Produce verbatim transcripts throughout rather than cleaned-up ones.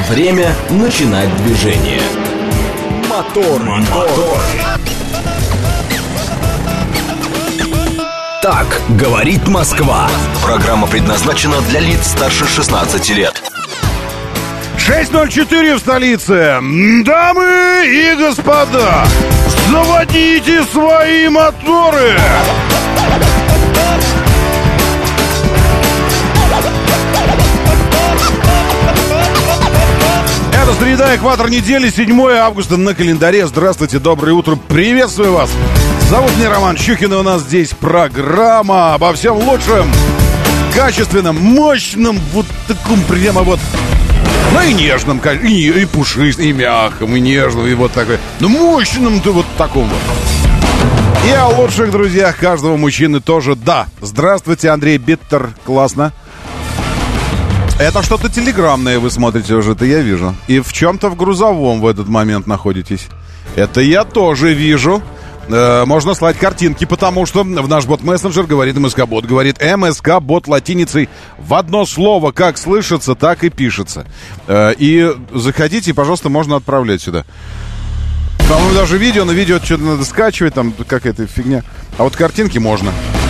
Время начинать движение. Мотор, мотор. Так говорит Москва. Программа предназначена для лиц старше шестнадцати лет. шесть ноль четыре в столице. Дамы и господа, заводите свои моторы. Это среда, экватор недели, седьмое августа на календаре. Здравствуйте, доброе утро, приветствую вас. Зовут меня Роман Щукин, и у нас здесь программа обо всем лучшем, качественном, мощном, вот таком прямо вот, ну и нежном, и, и пушистом, и мягком, и нежном, и вот такой, ну мощном, да вот таком вот. И о лучших друзьях каждого мужчины тоже, да. Здравствуйте, Андрей Биттер, классно. Это что-то телеграммное вы смотрите уже, это я вижу. И в чем-то в грузовом в этот момент находитесь. Это я тоже вижу. Э, можно слать картинки, потому что в наш бот-мессенджер говорит МСК-бот. Говорит МСК-бот латиницей в одно слово. Как слышится, так и пишется. Э, и заходите, пожалуйста, можно отправлять сюда. По-моему, даже видео, на видео что-то надо скачивать, там какая-то фигня. А вот картинки можно.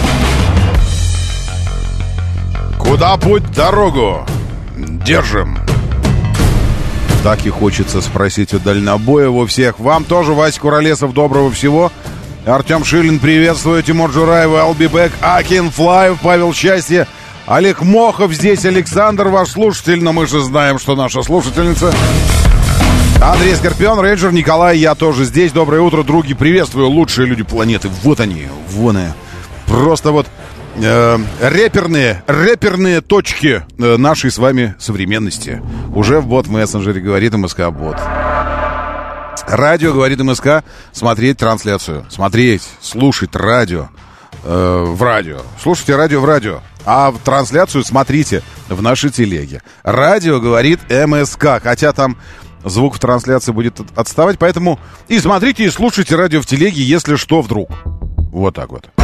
Куда путь, дорогу? Держим. Так и хочется спросить у дальнобоя у всех. Вам тоже, Вася Куролесов, доброго всего. Артем Шилин, приветствую. Тимур Джураев, I'll be back. Акин Флаев, Павел Счастье. Олег Мохов здесь, Александр, ваш слушатель. Но мы же знаем, что наша слушательница. Андрей Скорпион, Рейнджер, Николай, я тоже здесь. Доброе утро, други. Приветствую, лучшие люди планеты. Вот они, вон они. Просто вот... Э, рэперные, рэперные точки э, нашей с вами современности. Уже в бот-мессенджере говорит МСК-бот. Радио говорит МСК. Смотреть трансляцию. Смотреть, слушать радио э, в радио. Слушайте радио в радио. А в трансляцию смотрите в нашей телеге. Радио говорит МСК. Хотя там звук в трансляции будет отставать. Поэтому и смотрите, и слушайте радио в телеге, если что вдруг. Вот так вот.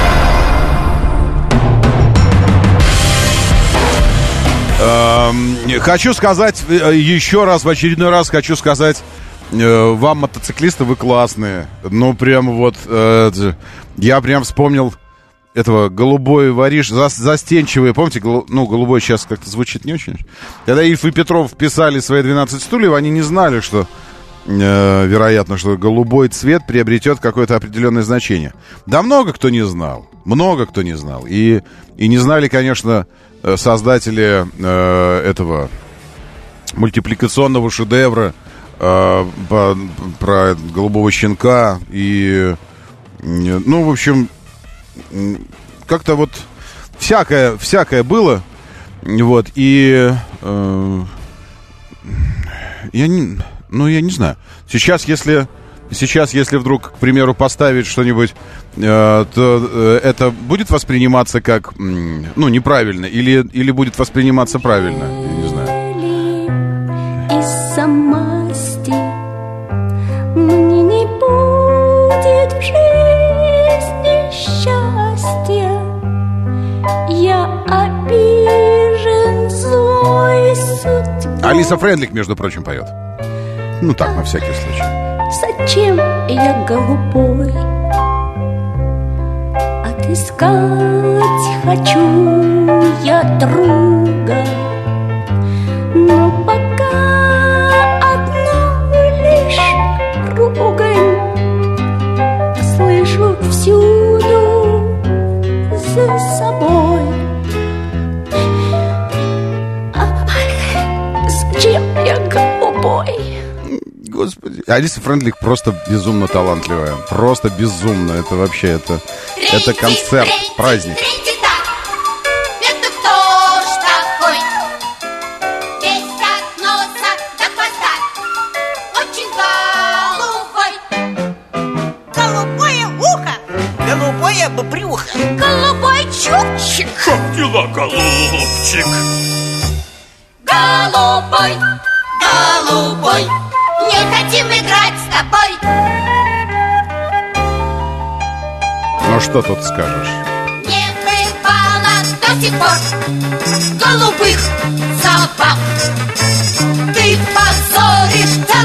Хочу сказать еще раз, в очередной раз хочу сказать вам, мотоциклисты, вы классные. Ну, прям вот, я прям вспомнил этого голубой вориш, застенчивый, помните, ну, голубой сейчас как-то звучит не очень. Когда Ильф и Петров писали свои двенадцать стульев, они не знали, что, вероятно, что голубой цвет приобретет какое-то определенное значение. Да много кто не знал, много кто не знал. И, и не знали, конечно... создатели э, этого мультипликационного шедевра э, по, про голубого щенка и, ну, в общем, как-то вот всякое, всякое было, вот, и э, я не, ну, я не знаю, сейчас, если... Сейчас, если вдруг, к примеру, поставить что-нибудь, э, то э, это будет восприниматься как, ну, неправильно, или, или будет восприниматься правильно, я не знаю. Из-за масти мне не будет в жизни счастья. Я обижен злой судьбой. Алиса Френдлих, между прочим, поет. Ну так, на всякий случай. Зачем я голубой? Отыскать хочу я друга, но пока одно лишь ругань слышу всюду за собой. А зачем я голубой? Господи, Алиса Френдлих просто безумно талантливая. Просто безумно. Это вообще, это, это концерт, праздник. Это кто ж такой? Весь от носа до хвоста. Очень голубой. Голубое ухо. Голубое брюхо. Голубой чубчик. Как дела, голубчик? Голубой, голубой. Не хотим играть с тобой. Ну что тут скажешь? Не бывало до сих пор голубых собак. Ты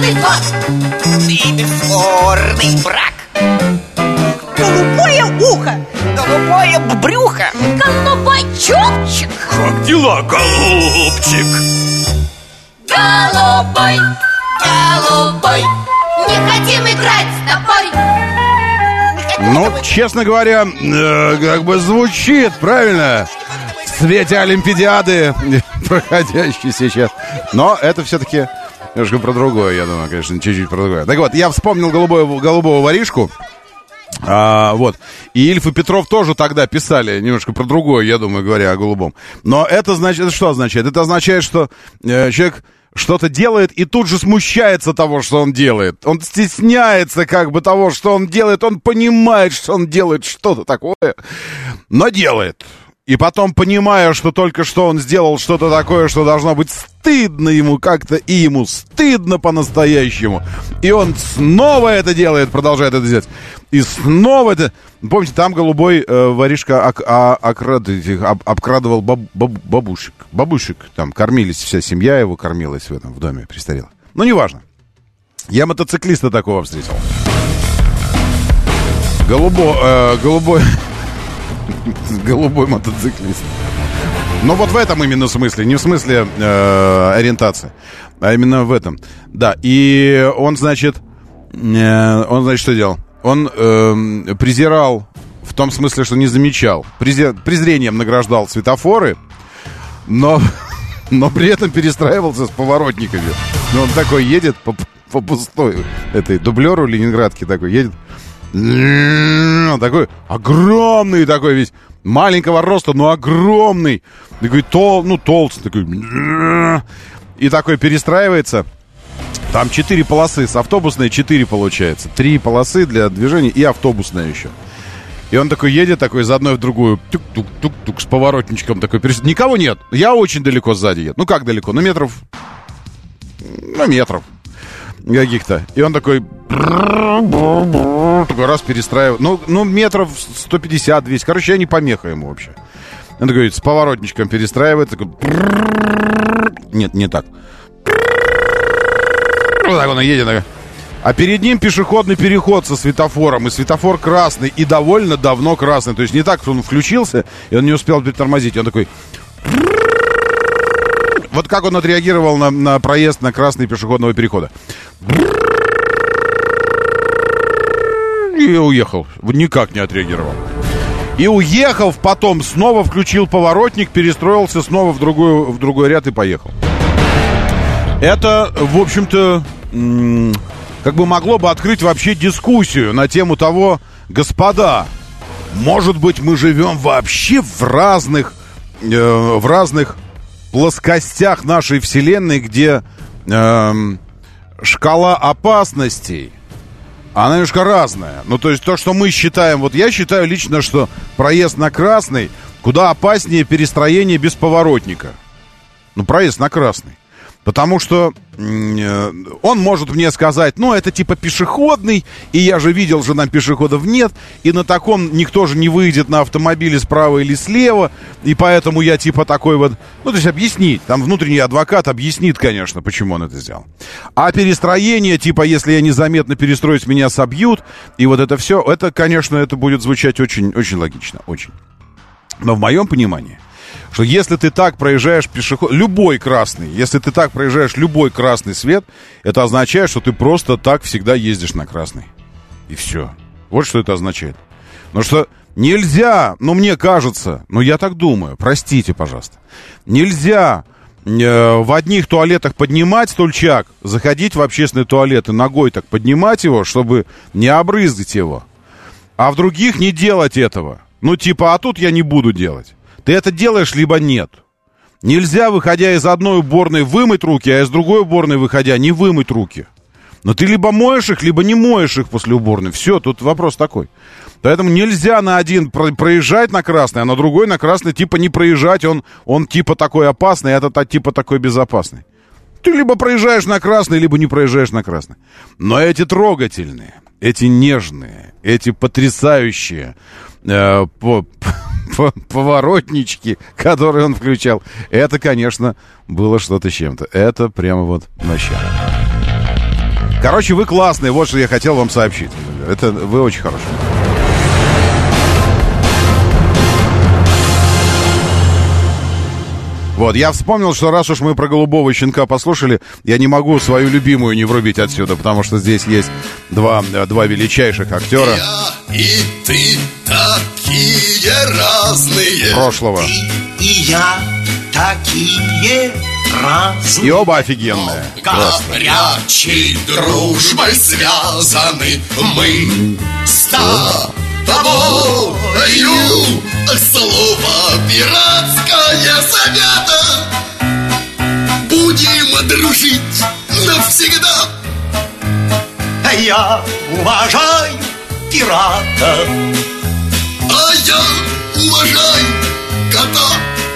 Новый год и бесспорный брак. Голубое ухо, Голубое брюхо, Голубой чубчик. Как дела, голубчик? голубой, голубой, не хотим играть с тобой. Ну, честно говоря, э, как бы звучит, правильно? В свете Олимпиады, проходящей сейчас. Но это все-таки немножко про другое, я думаю, конечно, чуть-чуть про другое. Так вот, я вспомнил голубого, голубого воришку. А, вот. И Ильф и Петров тоже тогда писали немножко про другое, я думаю, говоря о голубом. Но это значит, это что означает? Это означает, что э, человек что-то делает и тут же смущается того, что он делает. Он стесняется как бы того, что он делает. Он понимает, что он делает что-то такое, но делает. И потом, понимая, что только что он сделал что-то такое, что должно быть стыдно ему как-то, и ему стыдно по-настоящему. И он снова это делает, продолжает это делать. И снова это... Помните, там голубой э, воришка ок, а, окрад, об, обкрадывал баб, баб, бабушек. Бабушек там кормились, вся семья его кормилась в этом, в доме престарелых. Ну, неважно. Я мотоциклиста такого встретил. Голубо, э, голубой... Голубой мотоциклист. Но вот в этом именно смысле, не в смысле э, ориентации, а именно в этом. Да, и он, значит, э, он, значит, что делал? Он э, презирал, в том смысле, что не замечал, презир, презрением награждал светофоры, но, но при этом перестраивался с поворотниками. Ну, он такой едет по, по пустой этой дублеру ленинградки, такой едет. Такой огромный такой весь, маленького роста, но огромный. Такой тол, ну толстый такой. И такой перестраивается. Там четыре полосы, с автобусной четыре получается. Три полосы для движения и автобусная еще. И он такой едет, такой из одной в другую, тук-тук-тук-тук, с поворотничком такой. Никого нет, я очень далеко сзади еду. Ну как далеко, ну метров, ну метров каких-то. И он такой... Такой раз перестраивает. Ну, ну метров сто пятьдесят двести. Короче, я не помеха ему вообще. Он такой с поворотничком перестраивает. Такой... Нет, не так. Вот так он едет. А перед ним пешеходный переход со светофором. И светофор красный. И довольно давно красный. То есть не так, что он включился, и он не успел притормозить. Он такой... Вот как он отреагировал на, на проезд на красный пешеходного перехода. И уехал. Никак не отреагировал. И уехал, потом снова включил поворотник, перестроился снова в, другую, в другой ряд и поехал. Это, в общем-то, м- как бы могло бы открыть вообще дискуссию на тему того, господа, может быть, мы живем вообще в разных, э, в разных плоскостях нашей вселенной, где э, шкала опасностей, она немножко разная. Ну, то есть то, что мы считаем... Вот я считаю лично, что проезд на красный куда опаснее перестроения без поворотника. Ну, проезд на красный. Потому что э, он может мне сказать, ну, это типа пешеходный, и я же видел, что там пешеходов нет, и на таком никто же не выйдет на автомобиле справа или слева, и поэтому я типа такой вот... Ну, то есть объяснить, там внутренний адвокат объяснит, конечно, почему он это сделал. А перестроение, типа, если я незаметно перестроюсь, меня собьют, и вот это все, это, конечно, это будет звучать очень, очень логично, очень. Но в моем понимании... Что если ты так проезжаешь пешеход... Любой красный, если ты так проезжаешь любой красный свет, это означает, что ты просто так всегда ездишь на красный. И все. Вот что это означает. Потому что нельзя, ну мне кажется, ну я так думаю, простите, пожалуйста, нельзя э, в одних туалетах поднимать стульчак, заходить в общественный туалет и ногой так поднимать его, чтобы не обрызгать его. А в других не делать этого. Ну типа, а тут я не буду делать. Ты это делаешь, либо нет. Нельзя, выходя из одной уборной, вымыть руки, а из другой уборной, выходя, не вымыть руки. Но ты либо моешь их, либо не моешь их после уборной. Все, тут вопрос такой. Поэтому нельзя на один проезжать на красный, а на другой на красный типа не проезжать. Он, он типа такой опасный, а этот типа такой безопасный. Ты либо проезжаешь на красный, либо не проезжаешь на красный. Но эти трогательные, эти нежные, эти потрясающие... Э, по, по, поворотнички, которые он включал, это, конечно, было что-то с чем-то. Это прямо вот вообще. Короче, вы классные, вот что я хотел вам сообщить. Это вы очень хорошие. Вот, я вспомнил, что раз уж мы про голубого щенка послушали, я не могу свою любимую не врубить отсюда, потому что здесь есть два, два величайших актера. Я и ты такие разные. Прошлого. И, и я такие разные. И оба офигенные. Горячей дружбой связаны мы с тобою. Слово пиратское завета. Будем дружить навсегда. Я уважаю пирата. А я уважаю кота.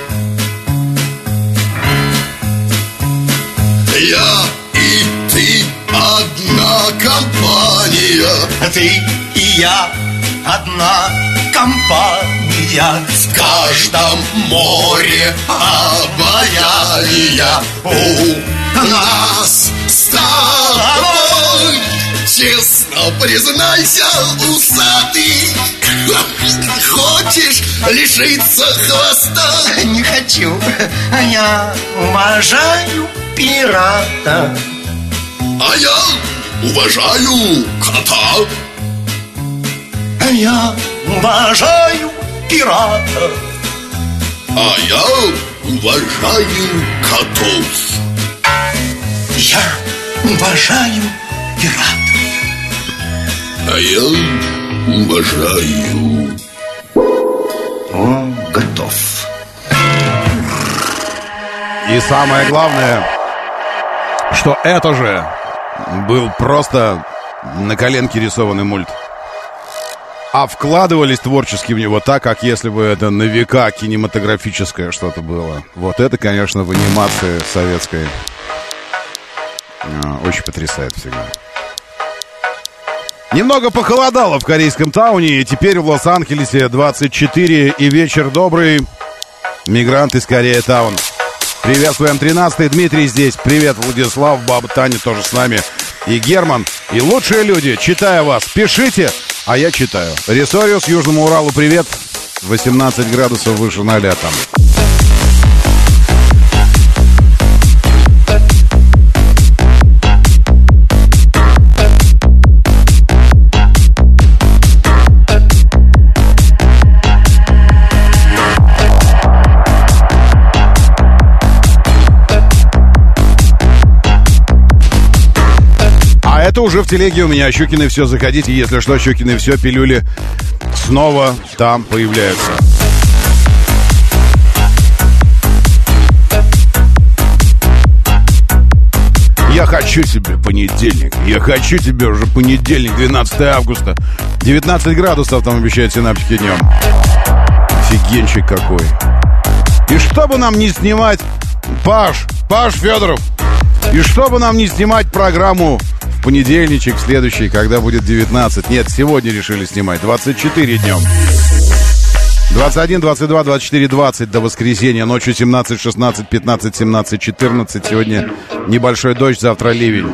Я и ты одна компания. Ты и я одна компания. В каждом море обаяния у нас с тобой. Честно признайся, усатый, хочешь лишиться хвоста? Не хочу. Я уважаю пирата. А я уважаю кота. Я уважаю пирата. А я уважаю котов. Я уважаю пирата. А я уважаю. Он готов. И самое главное, что это же был просто на коленке рисованный мульт. А вкладывались творчески в него так, как если бы это на века кинематографическое что-то было. Вот это, конечно, в анимации советской очень потрясает всегда. Немного похолодало в корейском тауне, и теперь в Лос-Анджелесе двадцать четыре, и вечер добрый. Мигрант из Корея Таун. Приветствуем тринадцатый, Дмитрий здесь. Привет, Владислав, баба Таня тоже с нами. И Герман, и лучшие люди, читаю вас, пишите, а я читаю. Ресориус, Южному Уралу, привет. восемнадцать градусов выше ноля там. Это уже в телеге у меня Щукины все. Заходите, если что, Щукины все, пилюли снова там появляются. Я хочу тебе понедельник. Я хочу тебе уже понедельник, двенадцатое августа. девятнадцать градусов там обещают синаптики днем. Офигенчик какой. И чтобы нам не снимать, Паш, Паш Федоров, и чтобы нам не снимать программу в понедельничек, в следующий, когда будет девятнадцать. Нет, сегодня решили снимать. двадцать четыре днем. двадцать один, двадцать два, двадцать четыре, двадцать до воскресенья. Ночью семнадцать, шестнадцать, пятнадцать, семнадцать, четырнадцать. Сегодня небольшой дождь, завтра ливень.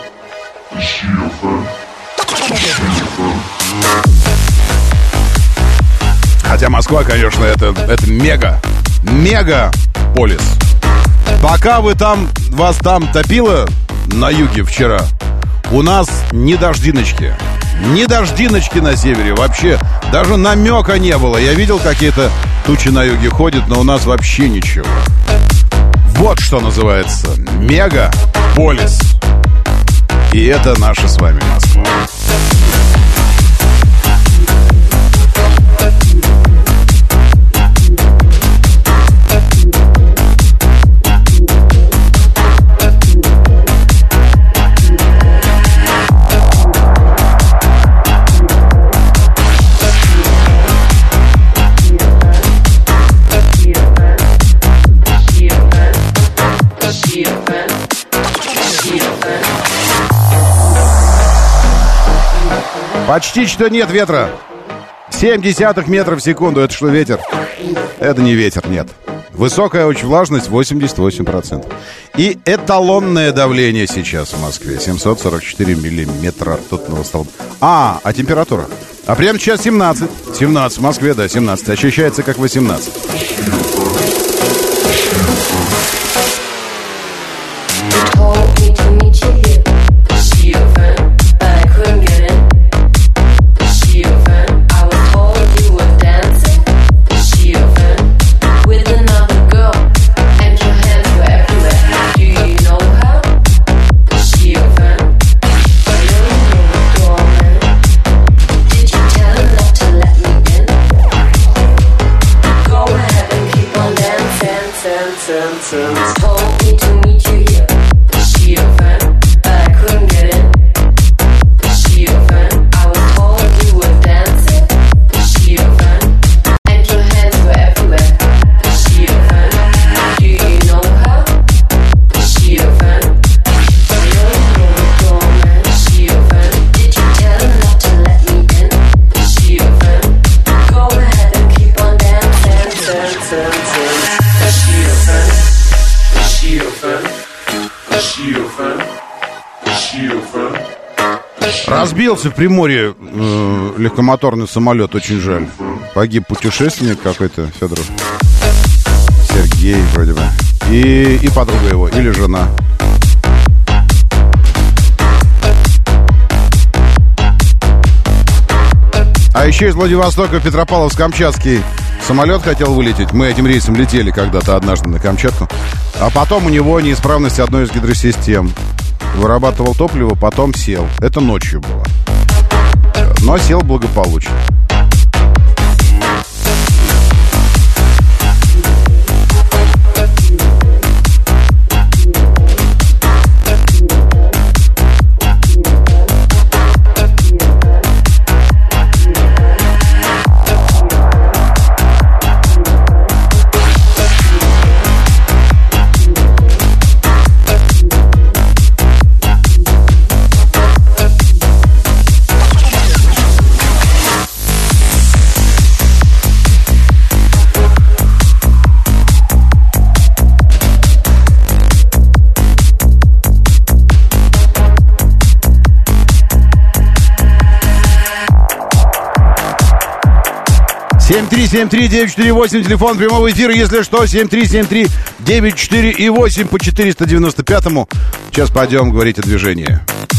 Хотя Москва, конечно, это, это мега, мегаполис. Пока вы там, вас там топило на юге вчера, у нас ни дождиночки. Ни дождиночки на севере. Вообще, даже намека не было. Я видел, какие-то тучи на юге ходят, но у нас вообще ничего. Вот что называется мегаполис. И это наша с вами Москва. Почти что нет ветра. семь десятых метров в секунду. Это что, ветер? Это не ветер, нет. Высокая очень влажность, восемьдесят восемь процентов. И эталонное давление сейчас в Москве. семьсот сорок четыре миллиметра ртутного столба. А, а температура? А прямо сейчас семнадцать. семнадцать в Москве, да, семнадцать. Ощущается как восемнадцать. Разбился в Приморье э, легкомоторный самолет, очень жаль. Погиб путешественник какой-то, Федоров. Сергей, вроде бы. И, и подруга его, или жена. А еще из Владивостока в Петропавловск-Камчатский самолет хотел вылететь. Мы этим рейсом летели когда-то однажды на Камчатку. А потом у него неисправность одной из гидросистем. Вырабатывал топливо, потом сел. Это ночью было. Но сел благополучно. семь три семь три девять четыре восемь, телефон прямого эфира, если что, семь три семь три девять четыре восемь по четыреста девяносто пятому. Сейчас пойдем говорить о движении.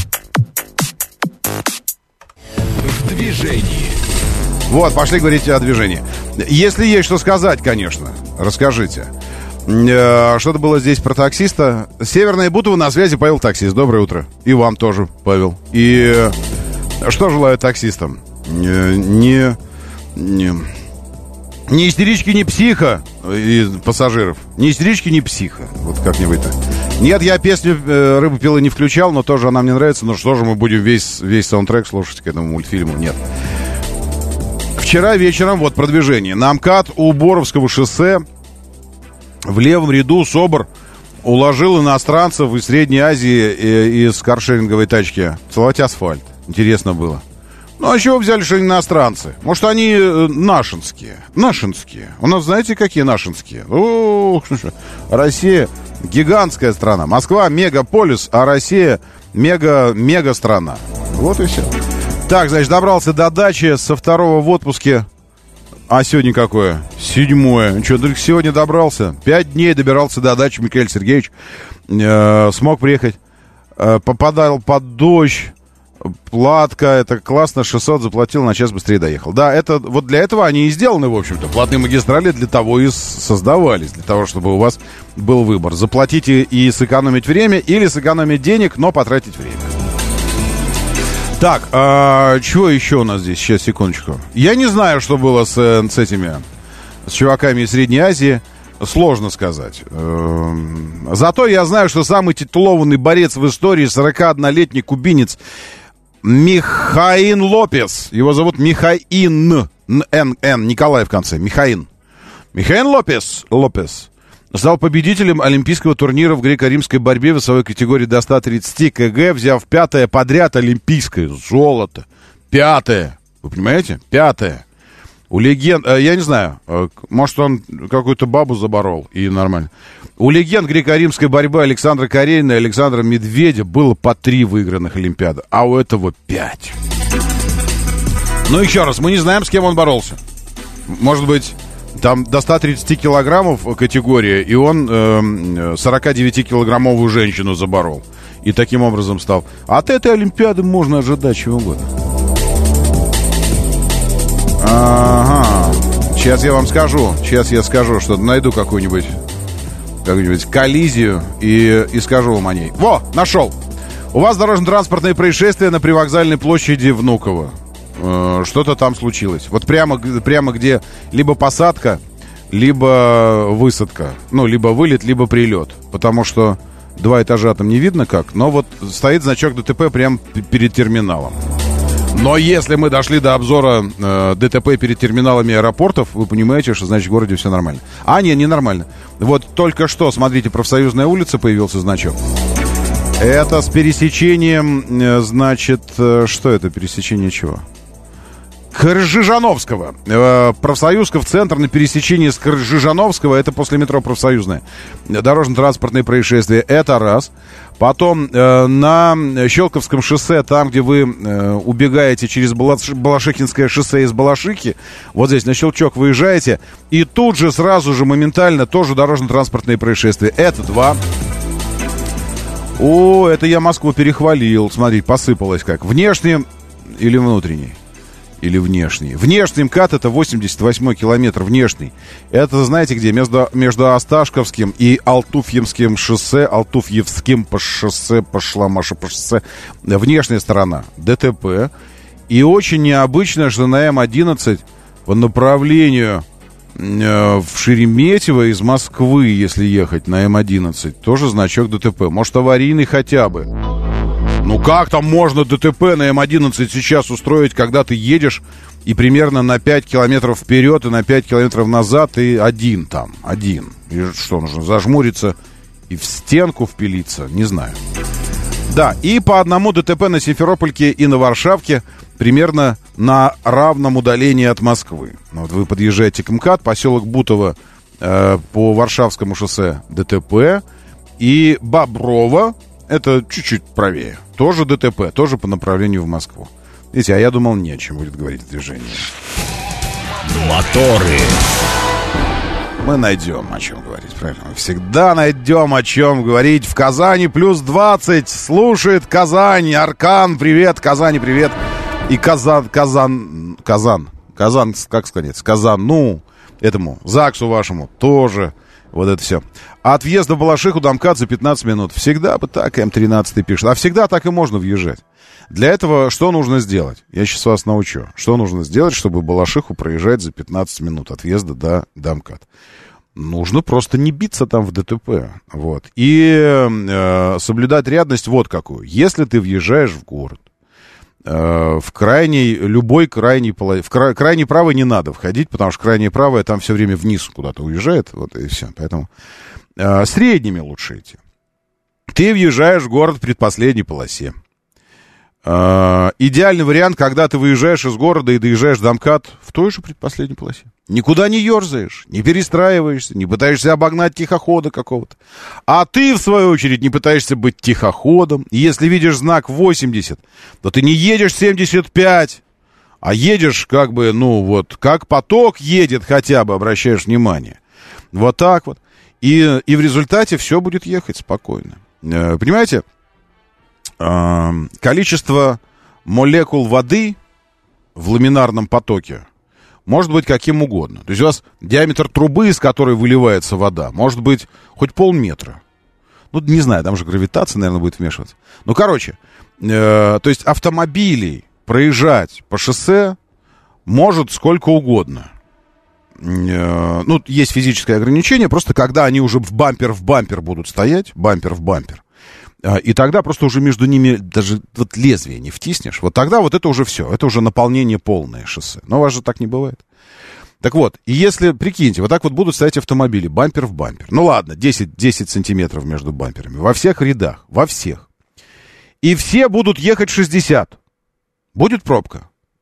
В движении. Вот, пошли говорить о движении. Если есть что сказать, конечно, расскажите. Что-то было здесь про таксиста. Северная Бутово, на связи Павел Таксист. Доброе утро. И вам тоже, Павел. И что желаю таксистам? Не... не... Ни истерички, ни психа из пассажиров. Ни истерички, ни психа. Вот как-нибудь так. Нет, я песню э, «Рыба пила» не включал, но тоже она мне нравится. Но что же мы будем весь, весь саундтрек слушать к этому мультфильму? Нет. Вчера вечером, вот про движение. На МКАД у Боровского шоссе в левом ряду СОБР уложил иностранцев из Средней Азии и, из каршеринговой тачки целовать асфальт. Интересно было. Ну, а чего взяли, что они иностранцы? Может, они э, нашинские? Нашинские. У нас, знаете, какие нашинские? Ух, Россия гигантская страна. Москва мегаполис, а Россия мега-мега страна. Вот и все. Так, значит, добрался до дачи со второго в отпуске. А сегодня какое? Седьмое. Что, только сегодня добрался? Пять дней добирался до дачи Михаил Сергеевич. Э, смог приехать. Э, попадал под дождь. Платка, это классно, шестьсот заплатил, на час быстрее доехал. Да, это вот для этого они и сделаны, в общем-то. Платные магистрали для того и создавались, для того, чтобы у вас был выбор. Заплатите и сэкономить время, или сэкономить денег, но потратить время. Так, а чего еще у нас здесь? Сейчас, секундочку. Я не знаю, что было с, с этими, с чуваками из Средней Азии. Сложно сказать. Зато я знаю, что самый титулованный борец в истории, сорокаоднолетний кубинец Михаин Лопес. Его зовут Михаин. Н, Н, Николай в конце. Михаин. Михаин Лопес. Лопес. Стал победителем олимпийского турнира в греко-римской борьбе в весовой категории до ста тридцати килограмм, взяв пятое подряд олимпийское золото. Пятое. Вы понимаете? Пятое. У легенд, я не знаю, может, он какую-то бабу заборол, и нормально. У легенд греко-римской борьбы Александра Каренина и Александра Медведя было по три выигранных Олимпиады, а у этого пять. Ну, еще раз, мы не знаем, с кем он боролся. Может быть, там до ста тридцати килограммов категория, и он э, сорокадевятикилограммовую женщину заборол. И таким образом стал. От этой Олимпиады можно ожидать чего угодно. Ага. Сейчас я вам скажу. Сейчас я скажу, что найду какую-нибудь какую-нибудь коллизию и, и скажу вам о ней. Во, нашел. У вас дорожно-транспортное происшествие на привокзальной площади Внуково. Э, что-то там случилось. Вот прямо, прямо где либо посадка, либо высадка. Ну, либо вылет, либо прилет. Потому что два этажа там не видно как, но вот стоит значок ДТП прямо перед терминалом. Но если мы дошли до обзора э, ДТП перед терминалами аэропортов, вы понимаете, что, значит, в городе все нормально. А, нет, не нормально. Вот только что, смотрите, Профсоюзная улица, появился значок. Это с пересечением, э, значит, э, что это, пересечение чего? Кржижановского. Э, Профсоюзков центр на пересечении с Кржижановского, это после метро Профсоюзная. Дорожно-транспортные происшествия, это раз. Потом э, на Щелковском шоссе, там, где вы э, убегаете через Балаш... Балашихинское шоссе из Балашихи, вот здесь на Щелчок выезжаете, и тут же сразу же моментально тоже дорожно-транспортные происшествия. Это два. О, это я Москву перехвалил. Смотри, посыпалось как. Внешний или внутренний? Или внешний. Внешний МКАД — это восемьдесят восьмой километр, внешний. Это, знаете где? Между, между Осташковским и Алтуфьевским шоссе. Алтуфьевским по шоссе, пошла Маша по шоссе. Внешняя сторона. ДТП. И очень необычно, что на М одиннадцать по направлению э, в Шереметьево из Москвы, если ехать на М одиннадцать, тоже значок ДТП. Может, аварийный хотя бы. Ну как там можно ДТП на М одиннадцать сейчас устроить, когда ты едешь и примерно на пять километров вперед и на пять километров назад и один там, один. И что, нужно зажмуриться и в стенку впилиться? Не знаю. Да, и по одному ДТП на Симферопольке и на Варшавке примерно на равном удалении от Москвы. Вот вы подъезжаете к МКАД, поселок Бутово э, по Варшавскому шоссе ДТП, и Боброво, это чуть-чуть правее. Тоже ДТП, тоже по направлению в Москву. Видите, а я думал, не о чем будет говорить движение. Моторы. Мы найдем о чем говорить, правильно? Мы всегда найдем о чем говорить. В Казани плюс двадцать. Слушает Казань. Аркан, привет. Казани, привет. И Казан, Казан, Казан. Казан, как сказать? Казан, ну, этому, ЗАГСу вашему тоже. Вот это все. От въезда в Балашиху до МКАД за пятнадцать минут. Всегда бы так М тринадцать пишет. А всегда так и можно въезжать. Для этого что нужно сделать? Я сейчас вас научу. Что нужно сделать, чтобы Балашиху проезжать за пятнадцать минут от въезда до, до МКАД? Нужно просто не биться там в ДТП. Вот. И э, соблюдать рядность вот какую. Если ты въезжаешь в город, э, в крайней, любой крайний, в кра, крайний правый не надо входить, потому что крайнее правое там все время вниз куда-то уезжает. Вот и все. Поэтому э, средними лучше идти. Ты въезжаешь в город в предпоследней полосе. Uh, идеальный вариант, когда ты выезжаешь из города и доезжаешь до МКАД в той же предпоследней полосе. Никуда не ерзаешь, не перестраиваешься, не пытаешься обогнать тихохода какого-то. А ты, в свою очередь, не пытаешься быть тихоходом. И если видишь знак восемьдесят, то ты не едешь семьдесят пять, а едешь как бы, ну вот, как поток едет хотя бы, обращаешь внимание. Вот так вот. И, и в результате все будет ехать спокойно. Uh, понимаете? Количество молекул воды в ламинарном потоке может быть каким угодно. То есть у вас диаметр трубы, из которой выливается вода, может быть хоть полметра. Ну, не знаю, там же гравитация, наверное, будет вмешиваться. Ну, короче, э, то есть автомобилей проезжать по шоссе может сколько угодно. Э, ну, есть физическое ограничение, просто когда они уже в бампер в бампер будут стоять, бампер в бампер, и тогда просто уже между ними даже вот лезвие не втиснешь. Вот тогда вот это уже все. Это уже наполнение полное шоссе. Но у вас же так не бывает. Так вот, и если, прикиньте, вот так вот будут стоять автомобили, бампер в бампер. Ну ладно, десять, десять сантиметров между бамперами. Во всех рядах, во всех. И все будут ехать шестьдесят. Будет пробка?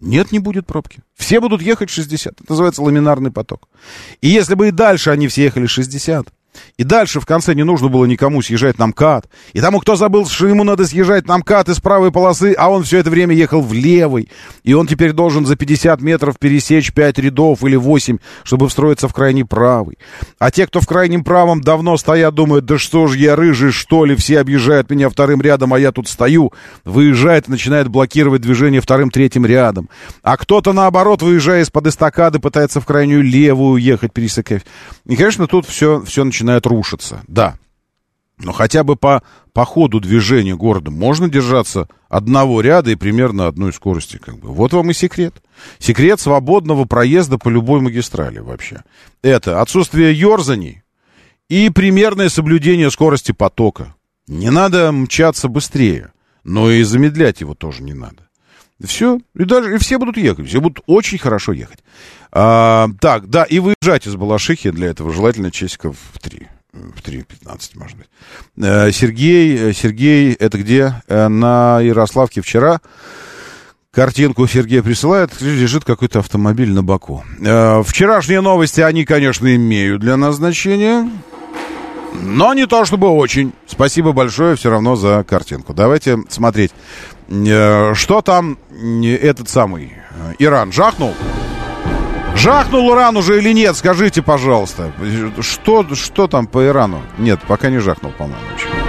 Нет, не будет пробки. Все будут ехать шестьдесят. Это называется ламинарный поток. И если бы и дальше они все ехали шестьдесят, и дальше в конце не нужно было никому съезжать на МКАД, и тому, кто забыл, что ему надо съезжать на МКАД из правой полосы, а он все это время ехал в левой, и он теперь должен за пятьдесят метров пересечь пять рядов или восемь, чтобы встроиться в крайний правый. А те, кто в крайнем правом давно стоят, думают, да что ж я рыжий, что ли, все объезжают меня вторым рядом, а я тут стою, выезжает и начинает блокировать движение вторым-третьим рядом. А кто-то, наоборот, выезжая из-под эстакады, пытается в крайнюю левую ехать, пересекать. И, конечно, тут все, все начинает начинает рушиться, да. Но хотя бы по, по ходу движения города можно держаться одного ряда и примерно одной скорости, как бы. Вот вам и секрет. Секрет свободного проезда по любой магистрали вообще. Это отсутствие ерзаний и примерное соблюдение скорости потока. Не надо мчаться быстрее, но и замедлять его тоже не надо. Все, и даже и все будут ехать, все будут очень хорошо ехать. А, так, да, и выезжать из Балашихи для этого желательно часиков в три, в три пятнадцать, может быть. А, Сергей, Сергей, это где? А, на Ярославке вчера картинку Сергей присылает, лежит какой-то автомобиль на боку. А, вчерашние новости, они, конечно, имеют для нас значение, но не то чтобы очень. Спасибо большое все равно за картинку. Давайте смотреть. Что там этот самый Иран жахнул? Жахнул Иран уже или нет? Скажите, пожалуйста. Что, что там по Ирану? Нет, пока не жахнул, по-моему.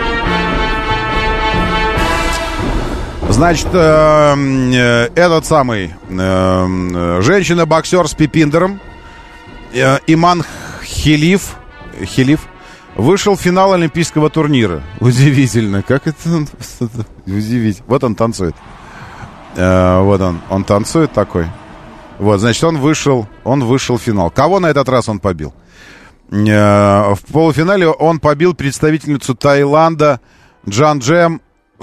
Значит, э, э, этот самый э, женщина-боксер с пипиндером э, Иман Хилиф, Хилиф вышел в финал олимпийского турнира. Удивительно. Как это? Удивительно. Вот он танцует. Э, вот он. Он танцует такой. Вот, значит, он вышел, он вышел в финал. Кого на этот раз он побил? Э, в полуфинале он побил представительницу Таиланда Джанджем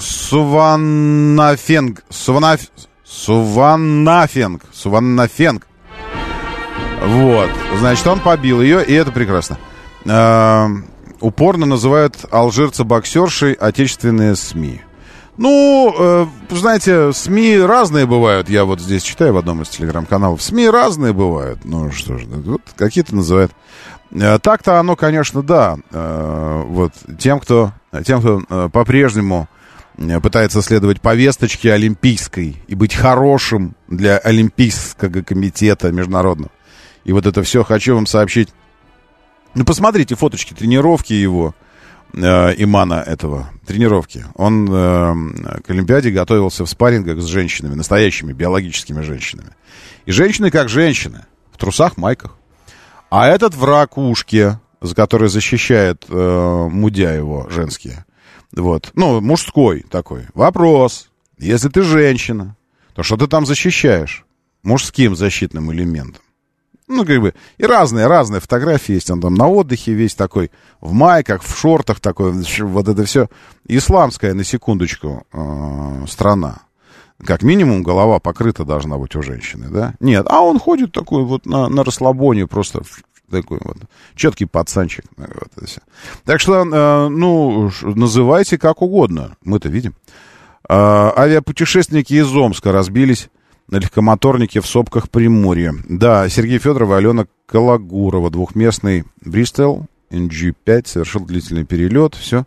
Суваннафенг. Суваннаф... Суваннафенг. Суваннафенг. Вот. Значит, он побил ее, и это прекрасно. Э, упорно называют алжирца-боксершей отечественные СМИ. Ну, э, знаете, СМИ разные бывают. Я вот здесь читаю в одном из телеграм-каналов. СМИ разные бывают. Ну, что ж, вот какие-то называют. Э, так-то оно, конечно, да. Э, вот тем, кто, тем, кто э, по-прежнему пытается следовать повесточке олимпийской и быть хорошим для Олимпийского комитета международного. И вот это все хочу вам сообщить. Ну, посмотрите фоточки тренировки его, э, Имана этого, тренировки. Он э, к Олимпиаде готовился в спаррингах с женщинами, настоящими биологическими женщинами. И женщины как женщины, в трусах, майках. А этот в ракушке, за который защищает э, мудя его женские. Вот, ну, мужской такой. Вопрос, если ты женщина, то что ты там защищаешь? Мужским защитным элементом. Ну, как бы, и разные, разные фотографии есть. Он там на отдыхе весь такой, в майках, в шортах такой, вот это все. Исламская, на секундочку, э, страна. Как минимум, голова покрыта должна быть у женщины, да? Нет, а он ходит такой вот на, на расслабоне, просто такой вот четкий пацанчик. Вот это все. Так что, э, ну, называйте как угодно, мы-то видим. Э, авиапутешественники из Омска разбились на легкомоторнике в Сопках Приморья. Да, Сергей Федоров и Алена Калагурова, двухместный Бристол эн джи пять, совершил длительный перелет, все.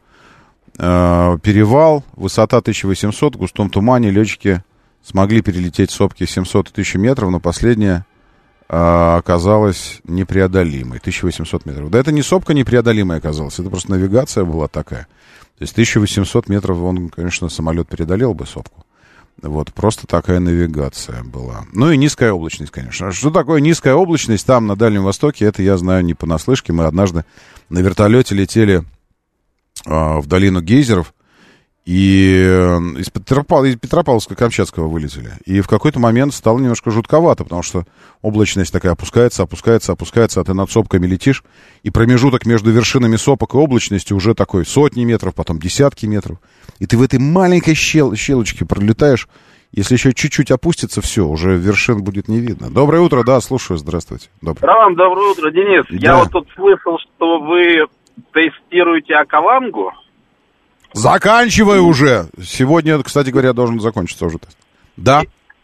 Э, перевал, высота тысяча восемьсот, в густом тумане летчики смогли перелететь Сопки семьсот и тысячу метров, но последняя э, оказалась непреодолимой, тысяча восемьсот метров. Да это не Сопка непреодолимая оказалась, это просто навигация была такая. То есть тысяча восемьсот метров, он, конечно, самолет преодолел бы Сопку. Вот, просто такая навигация была. Ну и низкая облачность, конечно. Что такое низкая облачность там, на Дальнем Востоке, это я знаю не понаслышке. Мы однажды на вертолете летели э, в долину гейзеров, и э, из, Петропав... из Петропавловска-Камчатского вылетели. И в какой-то момент стало немножко жутковато, потому что облачность такая опускается, опускается, опускается, а ты над сопками летишь, и промежуток между вершинами сопок и облачностью уже такой сотни метров, потом десятки метров. И ты в этой маленькой щел... щелочке пролетаешь. Если еще чуть-чуть опустится, все, уже вершин будет не видно. Доброе утро, да, слушаю, здравствуйте. Доброе. Роман, доброе утро, Денис. Да. Я вот тут слышал, что вы тестируете Аквалангу. Заканчивай уже. Сегодня, кстати говоря, должен закончиться уже тест. Да.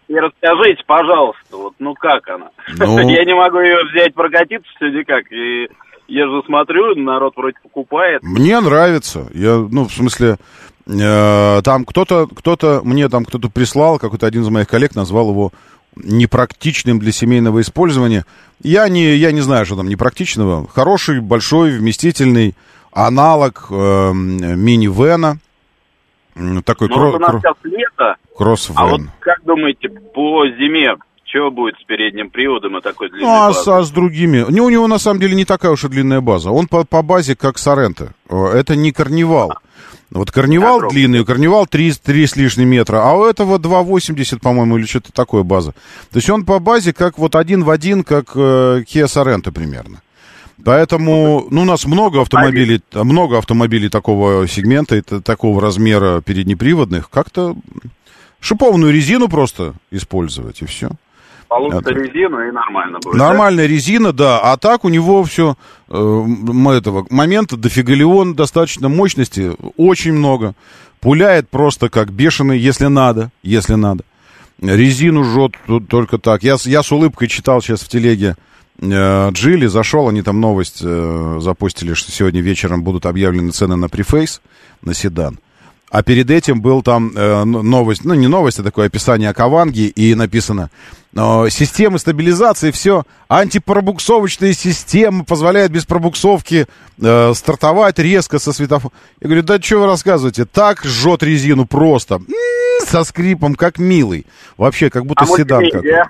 И расскажите, пожалуйста, вот, ну как она? Ну... Я не могу ее взять, прокатиться все никак. И я же смотрю, народ вроде покупает. Мне нравится. Я, ну, в смысле, э, там кто-то, кто-то, мне там кто-то прислал, какой-то один из моих коллег назвал его непрактичным для семейного использования. Я не, я не знаю, что там непрактичного. Хороший, большой, вместительный аналог э, минивэна. Такой кро- у нас кро- сейчас лето. Кроссвэн. А вот как думаете, по зиме что будет с передним приводом и такой длинной а, базой? С, а с другими? Не, у него на самом деле не такая уж и длинная база. Он по, по базе как Соренто. Это не Карнивал. Вот Карнивал а, длинный, у Карнивал три, три с лишним метра, а у этого два восемьдесят, по-моему, или что-то такое база. То есть он по базе как вот один в один, как э, Kia Sorento примерно. Поэтому, ну, у нас много автомобилей, много автомобилей такого сегмента, и такого размера переднеприводных. Как-то шипованную резину просто использовать, и все. Получится резину, и нормально будет. Нормальная да? резина, да. А так у него все э, этого момента дофигалион, достаточно мощности, очень много. Пуляет просто как бешеный, если надо, если надо. Резину жжет только так. Я, я с улыбкой читал сейчас в телеге э, Джили, зашел, они там новость э, запустили, что сегодня вечером будут объявлены цены на префейс, на седан. А перед этим был там э, новость, ну не новость, а такое описание Акаванги, и написано: э, системы стабилизации, все, антипробуксовочные системы позволяют без пробуксовки э, стартовать резко со светофора. Я говорю, да что вы рассказываете, так жжет резину просто, м-м, со скрипом, как милый, вообще, как будто а седан какой.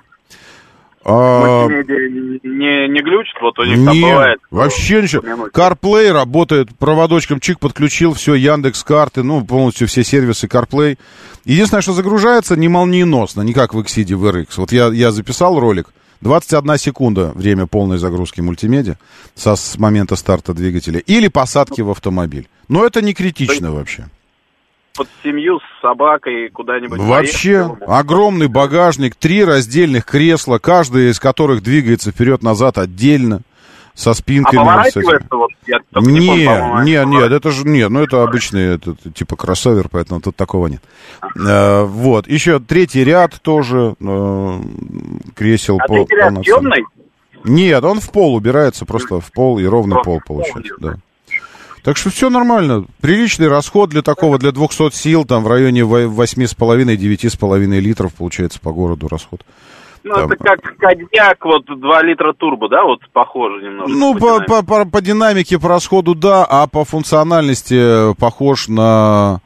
А... Не, не глючит, вот у них не, там бывает. Вообще ничего. CarPlay работает, проводочком чик подключил, все, Яндекс.Карты, ну, полностью все сервисы CarPlay. Единственное, что загружается не молниеносно, не как в Exceed, в эр икс. Вот я, я записал ролик, двадцать одна секунда время полной загрузки мультимедиа со, с момента старта двигателя или посадки в автомобиль. Но это не критично вообще. Под семью с собакой куда-нибудь. Вообще поехать, огромный багажник, три раздельных кресла, каждое из которых двигается вперед-назад отдельно, со спинками. А поворачивается вот? Я не, не, помню, нет, нет, это же нет, ну это обычный, это, типа кроссовер, поэтому тут такого нет. А. Вот, еще третий ряд тоже э, кресел. А по, третий ряд съемный? Нет, он в пол убирается, просто в пол и ровный просто пол получается, да. Так что все нормально. Приличный расход для такого, для двухсот сил, там в районе восемь с половиной - девять с половиной литров получается по городу расход. Ну, там... это как Кодиак, вот два литра турбо, да, вот похоже немножко. Ну, по, по, по, по динамике, по расходу, да, а по функциональности похож на...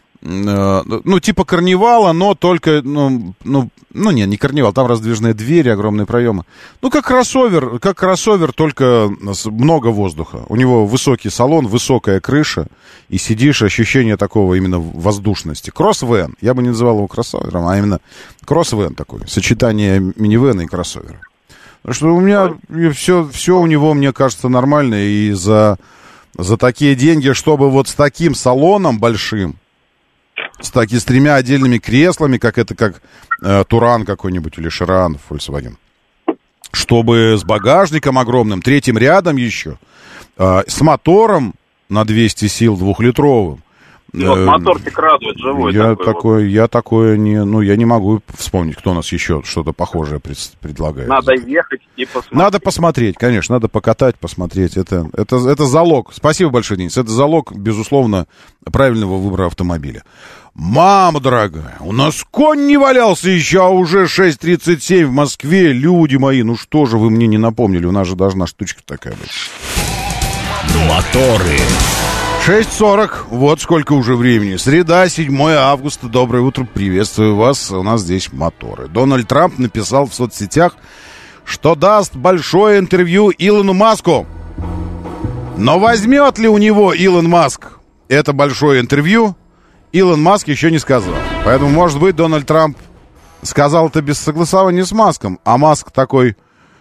Ну, типа Карнивала, но только, ну, ну, ну, не, не Карнивал, там раздвижные двери, огромные проемы. Ну, как кроссовер, как кроссовер, только много воздуха. У него высокий салон, высокая крыша, и сидишь, ощущение такого именно воздушности. Кроссвэн, я бы не называл его кроссовером, а именно кроссвэн такой, сочетание минивэна и кроссовера. Потому что у меня все, все у него, мне кажется, нормально, и за, за такие деньги, чтобы вот с таким салоном большим, С, таки, с тремя отдельными креслами, как это, как э, Туран какой-нибудь или Ширан, Volkswagen. Чтобы с багажником огромным, третьим рядом еще, э, с мотором на двести сил двухлитровым. Вот э, моторчик радует, живой я такой. такой Вот. Я такое не... Ну, я не могу вспомнить, кто у нас еще что-то похожее пред, предлагает. Надо ехать и посмотреть. Надо посмотреть, конечно, надо покатать, посмотреть. Это, это, это залог. Спасибо большое, Денис. Это залог, безусловно, правильного выбора автомобиля. Мама дорогая, у нас конь не валялся еще, а уже шесть тридцать семь в Москве. Люди мои, ну что же вы мне не напомнили? У нас же должна штучка такая быть. Моторы. шесть сорок, вот сколько уже времени. Среда, седьмое августа. Доброе утро, приветствую вас. У нас здесь моторы. Дональд Трамп написал в соцсетях, что даст большое интервью Илону Маску. Но возьмет ли у него Илон Маск это большое интервью, Илон Маск еще не сказал. Поэтому, может быть, Дональд Трамп сказал это без согласования с Маском. А Маск такой...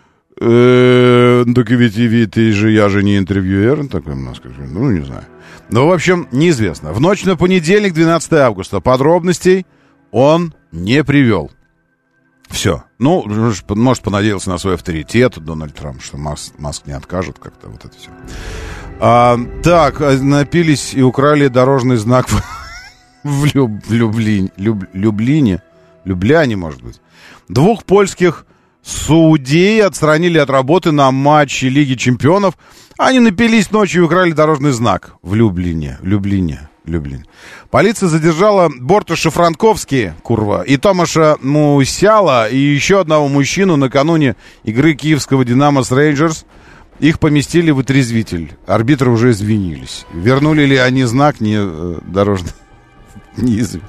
Э, так ведь, ведь ты же, я же не интервьюер. Такой Маск, ну, не знаю. Ну, в общем, неизвестно. В ночь на понедельник, двенадцатое августа, подробностей он не привел. Все. Ну, может, понадеялся на свой авторитет Дональд Трамп, что Маск, Маск не откажет как-то, вот это все. А, так, напились и украли дорожный знак в, в, Люб, в Люблине, Люб, Люблине. Любляне, может быть. Двух польских судей отстранили от работы на матче Лиги Чемпионов. Они напились ночью и украли дорожный знак в Люблине. Люблине. Люблин. Полиция задержала Бортуша Франковский, курва, и Томаша Мусяла, и еще одного мужчину накануне игры киевского «Динамо» с «Рейнджерс». Их поместили в отрезвитель. Арбитры уже извинились. Вернули ли они знак, не э, дорожный, неизвестно.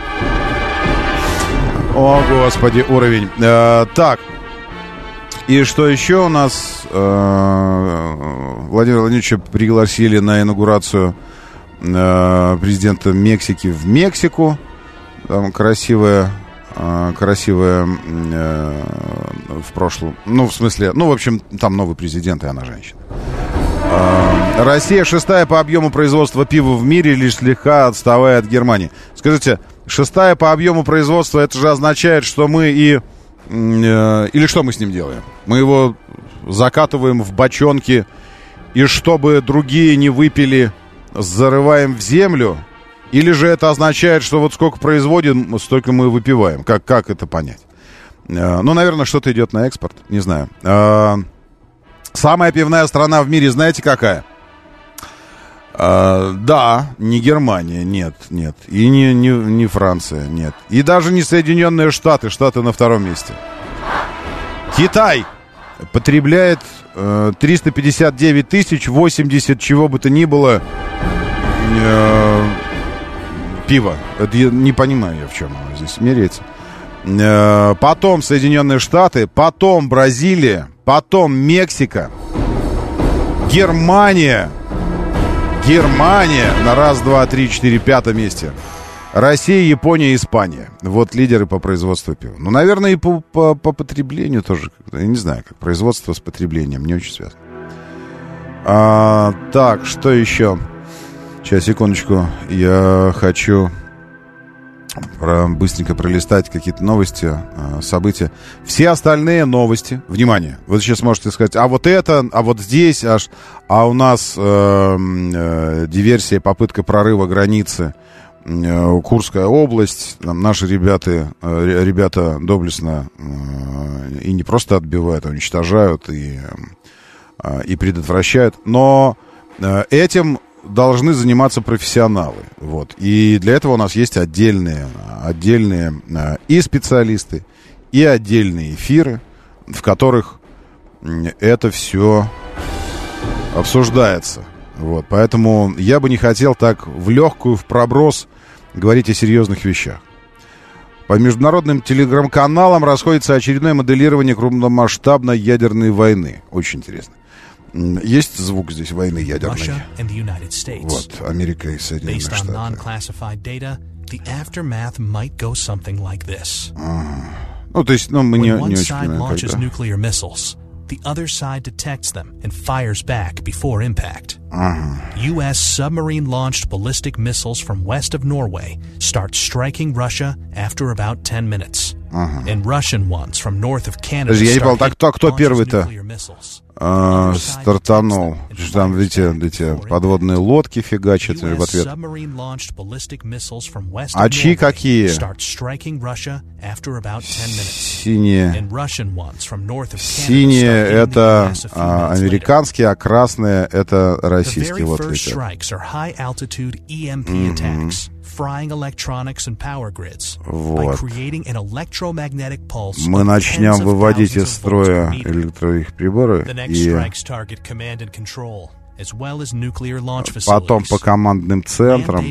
О, Господи, уровень. Э, так. И что еще у нас? Э, Владимира Владимировича пригласили на инаугурацию э, президента Мексики в Мексику. Там красивая, э, красивая э, в прошлом. Ну, в смысле, ну, в общем, там новый президент, и она женщина. Э, Россия шестая по объему производства пива в мире, лишь слегка отставая от Германии. Скажите, шестая по объему производства, это же означает, что мы и... Э, или что мы с ним делаем? Мы его закатываем в бочонки, и чтобы другие не выпили, зарываем в землю? Или же это означает, что вот сколько производим, столько мы выпиваем? Как, как это понять? Э, ну, наверное, что-то идет на экспорт, не знаю. Э, самая пивная страна в мире, знаете, какая? Uh, да, не Германия, нет, нет. И не, не, не Франция, нет. И даже не Соединенные Штаты, Штаты на втором месте. Китай потребляет uh, триста пятьдесят девять тысяч восемьдесят чего бы то ни было uh, пива. Это я не понимаю я, в чем оно здесь меряется. Uh, потом Соединенные Штаты, потом Бразилия, потом Мексика, Германия... Германия на раз, два, три, четыре, пятом месте. Россия, Япония, Испания. Вот лидеры по производству пива. Ну, наверное, и по, по, по потреблению тоже. Я не знаю, как производство с потреблением. Не очень связано. А, так, что еще? Сейчас, секундочку. Я хочу про, быстренько пролистать какие-то новости, события. Все остальные новости, внимание, вы сейчас можете сказать, а вот это, а вот здесь аж, а у нас э, э, диверсия, попытка прорыва границы, э, Курская область, там наши ребята, э, ребята доблестно э, и не просто отбивают, а уничтожают и, э, и предотвращают, но э, этим должны заниматься профессионалы. Вот. И для этого у нас есть отдельные, отдельные э, и специалисты, и отдельные эфиры, в которых это все обсуждается. Вот. Поэтому я бы не хотел так в легкую, в проброс говорить о серьезных вещах. По международным телеграм-каналам расходится очередное моделирование крупномасштабной ядерной войны. Очень интересно. Есть звук здесь войны ядерной. Вот, Америка и Соединенные Штаты. Ага. Ну, то есть, ну, мы не, не очень понимаем, когда. The other side detects them and fires back before impact. Ага. U S submarine-launched ballistic missiles from west of Norway start striking Russia after about ten minutes. Ага. And Russian ones from north of Canada Подожди, я не понял, start так, кто, кто первый-то а, стартанул? Там, видите, эти подводные лодки фигачат в ответ. А чьи какие? Синие. Синие — это а, американские, а красные — это российские. Вот видите. Mm-hmm. Вот. Мы начнем выводить из строя электронных приборы и потом по командным центрам.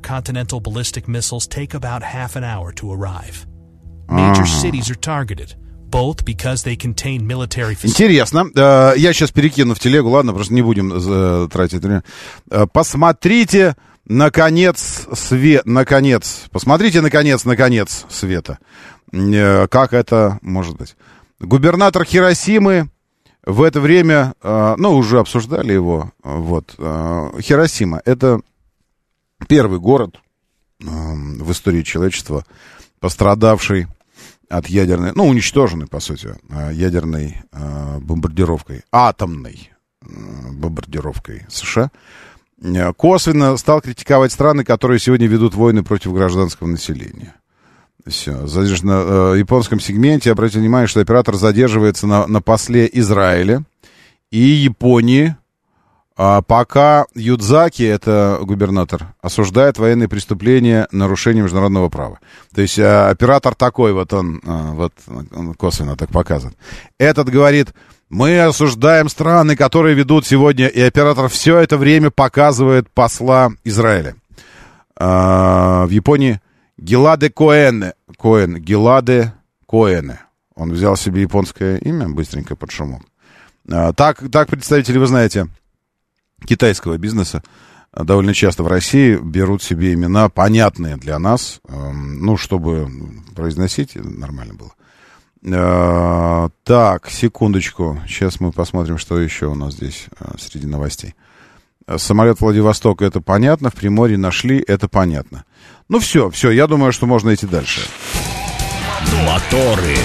Интересно. Я сейчас перекину в телегу, ладно, просто не будем тратить время. Посмотрите, наконец, свет, наконец, посмотрите, наконец, наконец, света. Как это может быть? Губернатор Хиросимы в это время, ну, уже обсуждали его, вот, Хиросима — это первый город в истории человечества, пострадавший от ядерной, ну, уничтоженной, по сути, ядерной бомбардировкой, атомной бомбардировкой США, косвенно стал критиковать страны, которые сегодня ведут войны против гражданского населения. Все. Задерж... На э, японском сегменте, обратите внимание, что оператор задерживается на, на после Израиля и Японии, а пока Юдзаки, это губернатор, осуждает военные преступления, нарушение международного права. То есть э, оператор такой, вот он, э, вот он косвенно так показывает. Этот говорит: мы осуждаем страны, которые ведут сегодня, и оператор все это время показывает посла Израиля. Э, в Японии Гиладе Коэне, Коэн, Гиладе Коэне. Он взял себе японское имя быстренько под шумок. Э, так, так представители, вы знаете, китайского бизнеса довольно часто в России берут себе имена, понятные для нас, э, ну, чтобы произносить нормально было. Э, так, секундочку. Сейчас мы посмотрим, что еще у нас здесь э, среди новостей. Самолет Владивосток, это понятно. В Приморье нашли, это понятно. Ну, все, все, я думаю, что можно идти дальше. Моторы.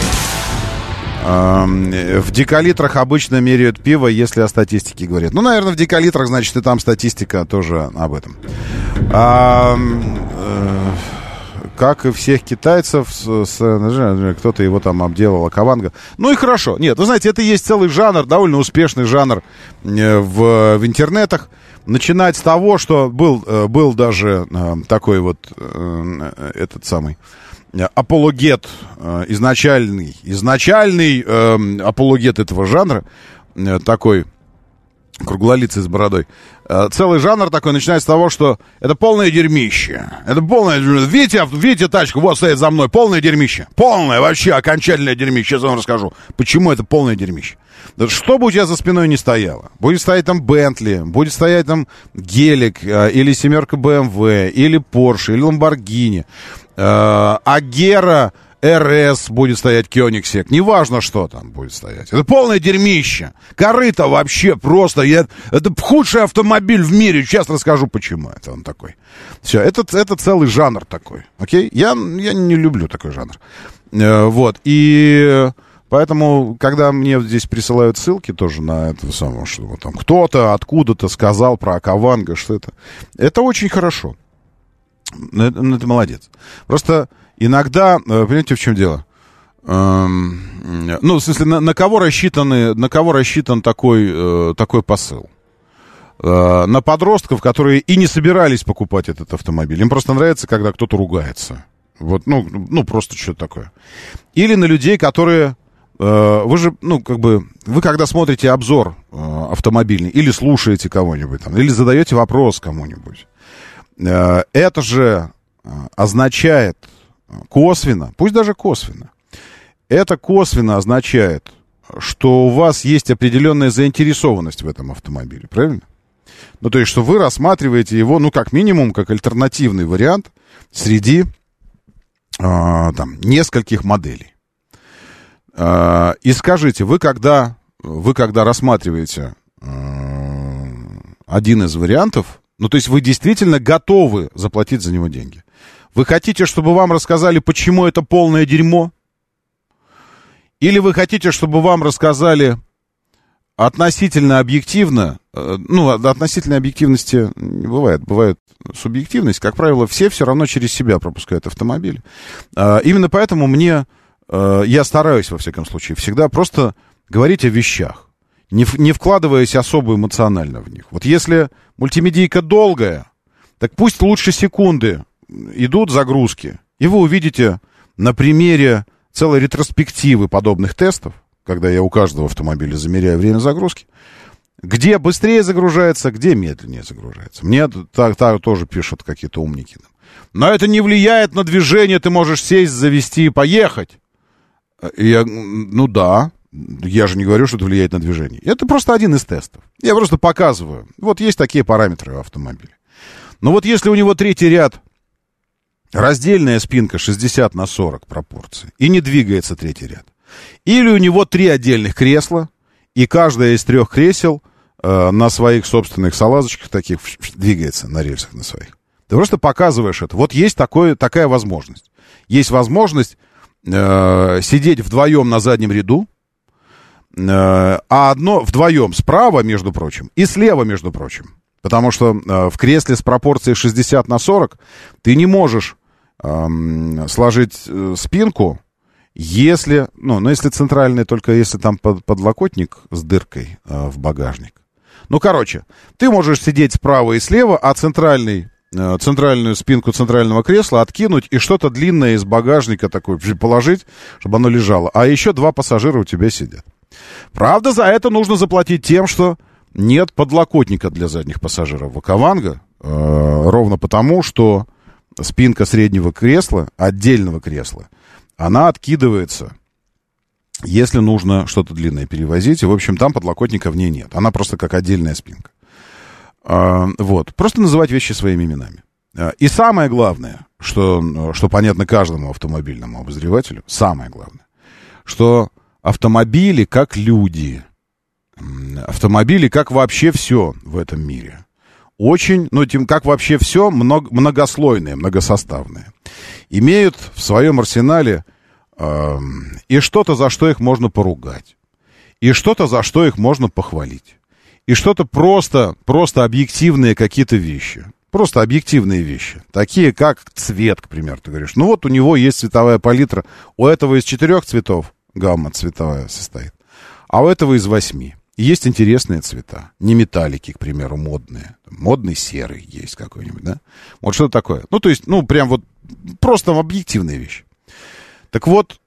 В декалитрах обычно меряют пиво, если о статистике говорят. Ну, наверное, в декалитрах, значит, и там статистика тоже об этом. А, э, как и всех китайцев, с, с, кто-то его там обделал, акаванга. Ну и хорошо. Нет, вы знаете, это есть целый жанр, довольно успешный жанр в, в интернетах. Начинать с того, что был, был даже такой вот этот самый апологет, изначальный, изначальный э, апологет этого жанра, э, такой круглолицый с бородой. Э, целый жанр такой начинается с того, что это полное дерьмище. Это полное дерьмище. Видите, видите тачку, вот стоит за мной, полное дерьмище. Полное, вообще, окончательное дерьмище. Сейчас я вам расскажу, почему это полное дерьмище. Что бы у тебя за спиной ни стояло, будет стоять там Бентли, будет стоять там Гелик, э, или семерка бэ эм вэ, или Порше, или Ламборгини, э, Агера эр эс будет стоять, Кёнигсек, неважно, что там будет стоять. Это полное дерьмище. Корыто вообще просто, я, это худший автомобиль в мире, сейчас расскажу, почему это он такой. Все, это, это целый жанр такой, окей? Я, я не люблю такой жанр. Э, вот, и... Поэтому, когда мне здесь присылают ссылки тоже на это самое, что вот там кто-то откуда-то сказал про акаванга, что это... Это очень хорошо. Это, это молодец. Просто иногда, понимаете, в чем дело? Эм, ну, в смысле, на, на кого рассчитаны, на кого рассчитан такой, э, такой посыл? Э, на подростков, которые и не собирались покупать этот автомобиль. Им просто нравится, когда кто-то ругается. Вот, ну, ну просто что-то такое. Или на людей, которые... Вы же, ну, как бы, вы когда смотрите обзор э, автомобильный, или слушаете кого-нибудь там, или задаете вопрос кому-нибудь, э, это же означает косвенно, пусть даже косвенно, это косвенно означает, что у вас есть определенная заинтересованность в этом автомобиле, правильно? Ну, то есть, что вы рассматриваете его, ну, как минимум, как альтернативный вариант среди, э, там, нескольких моделей. И скажите, вы когда, вы когда рассматриваете э, один из вариантов, ну, то есть вы действительно готовы заплатить за него деньги? Вы хотите, чтобы вам рассказали, почему это полное дерьмо? Или вы хотите, чтобы вам рассказали относительно объективно, э, ну, относительно объективности не бывает, бывает субъективность, как правило, все все равно через себя пропускают автомобиль. Э, именно поэтому мне... Я стараюсь, во всяком случае, всегда просто говорить о вещах, не, в, не вкладываясь особо эмоционально в них. Вот если мультимедийка долгая, так пусть лучше секунды идут загрузки, и вы увидите на примере целой ретроспективы подобных тестов, когда я у каждого автомобиля замеряю время загрузки, где быстрее загружается, где медленнее загружается. Мне так, так тоже пишут какие-то умники. Но это не влияет на движение, ты можешь сесть, завести и поехать. Я, ну да, я же не говорю, что это влияет на движение. Это просто один из тестов. Я просто показываю. Вот есть такие параметры в автомобиле. Но вот если у него третий ряд, раздельная спинка шестьдесят на сорок пропорции, и не двигается третий ряд, или у него три отдельных кресла, и каждое из трех кресел э, на своих собственных салазочках таких двигается на рельсах на своих. Ты просто показываешь это. Вот есть такое, такая возможность. Есть возможность э, сидеть вдвоем на заднем ряду, э, а одно вдвоем справа, между прочим, и слева, между прочим. Потому что э, в кресле с пропорцией шестьдесят на сорок ты не можешь эм, сложить э, спинку, если, ну, ну, если центральный, только если там под, подлокотник с дыркой э, в багажник. Ну, короче, ты можешь сидеть справа и слева, а центральный, э, центральную спинку центрального кресла откинуть и что-то длинное из багажника такое положить, чтобы оно лежало. А еще два пассажира у тебя сидят. Правда, за это нужно заплатить тем, что нет подлокотника для задних пассажиров. Вакаванга, э, ровно потому, что спинка среднего кресла, отдельного кресла, она откидывается, если нужно что-то длинное перевозить. И, в общем, там подлокотника в ней нет. Она просто как отдельная спинка. Э, вот. Просто называть вещи своими именами. Э, и самое главное, что, что понятно каждому автомобильному обозревателю, самое главное, что автомобили как люди, автомобили как вообще все в этом мире. Очень, ну, тем, как вообще все, много, многослойные, многосоставные. Имеют в своем арсенале э, и что-то, за что их можно поругать, и что-то, за что их можно похвалить, и что-то просто, просто объективные какие-то вещи. Просто объективные вещи. Такие, как цвет, к примеру. Ты говоришь, ну вот у него есть цветовая палитра, у этого из четырех цветов гамма цветовая состоит, а у этого из восьми. Есть интересные цвета, не металлики, к примеру, модные. Модный серый есть какой-нибудь, да? Вот что такое. Ну, то есть, ну, прям вот просто объективные вещи. Так вот,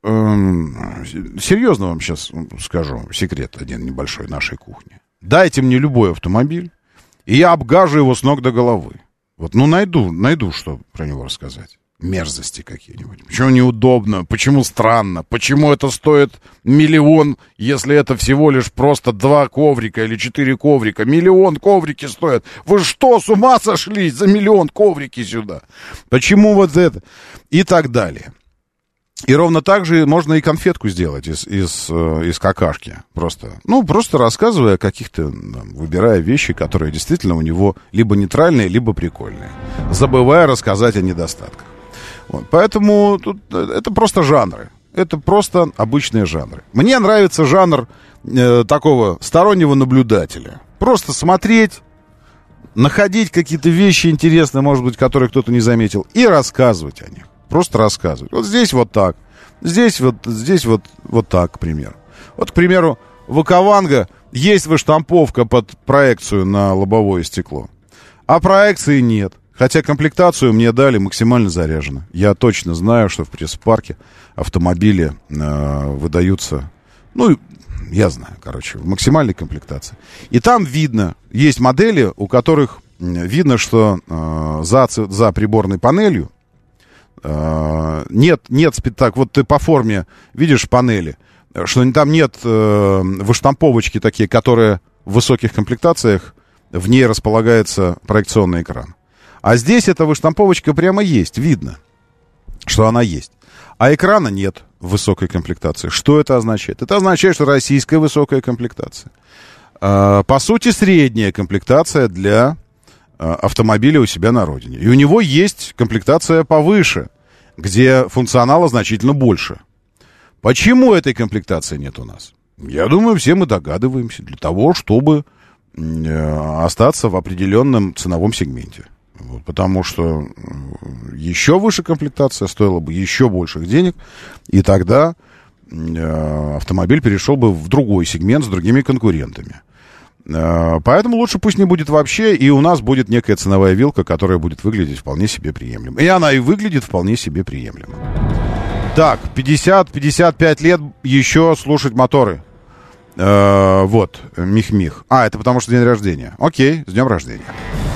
эм, серьезно вам сейчас скажу секрет один небольшой нашей кухни. Дайте мне любой автомобиль, и я обгажу его с ног до головы. Вот, ну, найду, найду, что про него рассказать. Мерзости какие-нибудь. Почему неудобно? Почему странно? Почему это стоит миллион, если это всего лишь просто два коврика или четыре коврика? Миллион коврики стоят. Вы что, с ума сошли? За миллион коврики сюда. Почему вот это? И так далее. И ровно так же можно и конфетку сделать из, из, из какашки. Просто, ну, просто рассказывая о каких-то, выбирая вещи, которые действительно у него либо нейтральные, либо прикольные. Забывая рассказать о недостатках. Вот, поэтому тут, это просто жанры. Это просто обычные жанры. Мне нравится жанр э, такого стороннего наблюдателя. Просто смотреть, находить какие-то вещи интересные, может быть, которые кто-то не заметил, и рассказывать о них. Просто рассказывать. Вот здесь вот так. Здесь вот, здесь вот, вот так, к примеру. Вот, к примеру, в Вакаванга есть выштамповка под проекцию на лобовое стекло. А проекции нет. Хотя комплектацию мне дали максимально заряжено. Я точно знаю, что в пресс-парке автомобили э, выдаются, ну, я знаю, короче, в максимальной комплектации. И там видно, есть модели, у которых видно, что э, за, за приборной панелью э, нет, нет, так вот ты по форме видишь панели, что там нет э, выштамповочки такие, которые в высоких комплектациях, в ней располагается проекционный экран. А здесь эта выштамповочка прямо есть, видно, что она есть. А экрана нет в высокой комплектации. Что это означает? Это означает, что российская высокая комплектация. По сути, средняя комплектация для автомобиля у себя на родине. И у него есть комплектация повыше, где функционала значительно больше. Почему этой комплектации нет у нас? Я думаю, все мы догадываемся. Для того, чтобы остаться в определенном ценовом сегменте. Вот, потому что еще выше комплектация стоила бы еще больших денег, и тогда э, автомобиль перешел бы в другой сегмент с другими конкурентами. Э, поэтому лучше пусть не будет вообще, и у нас будет некая ценовая вилка, которая будет выглядеть вполне себе приемлемо. И она и выглядит вполне себе приемлемо. Так, пятьдесят - пятьдесят пять лет еще слушать моторы. Э, вот, мих-мих. А, это потому что день рождения. Окей, с днем рождения.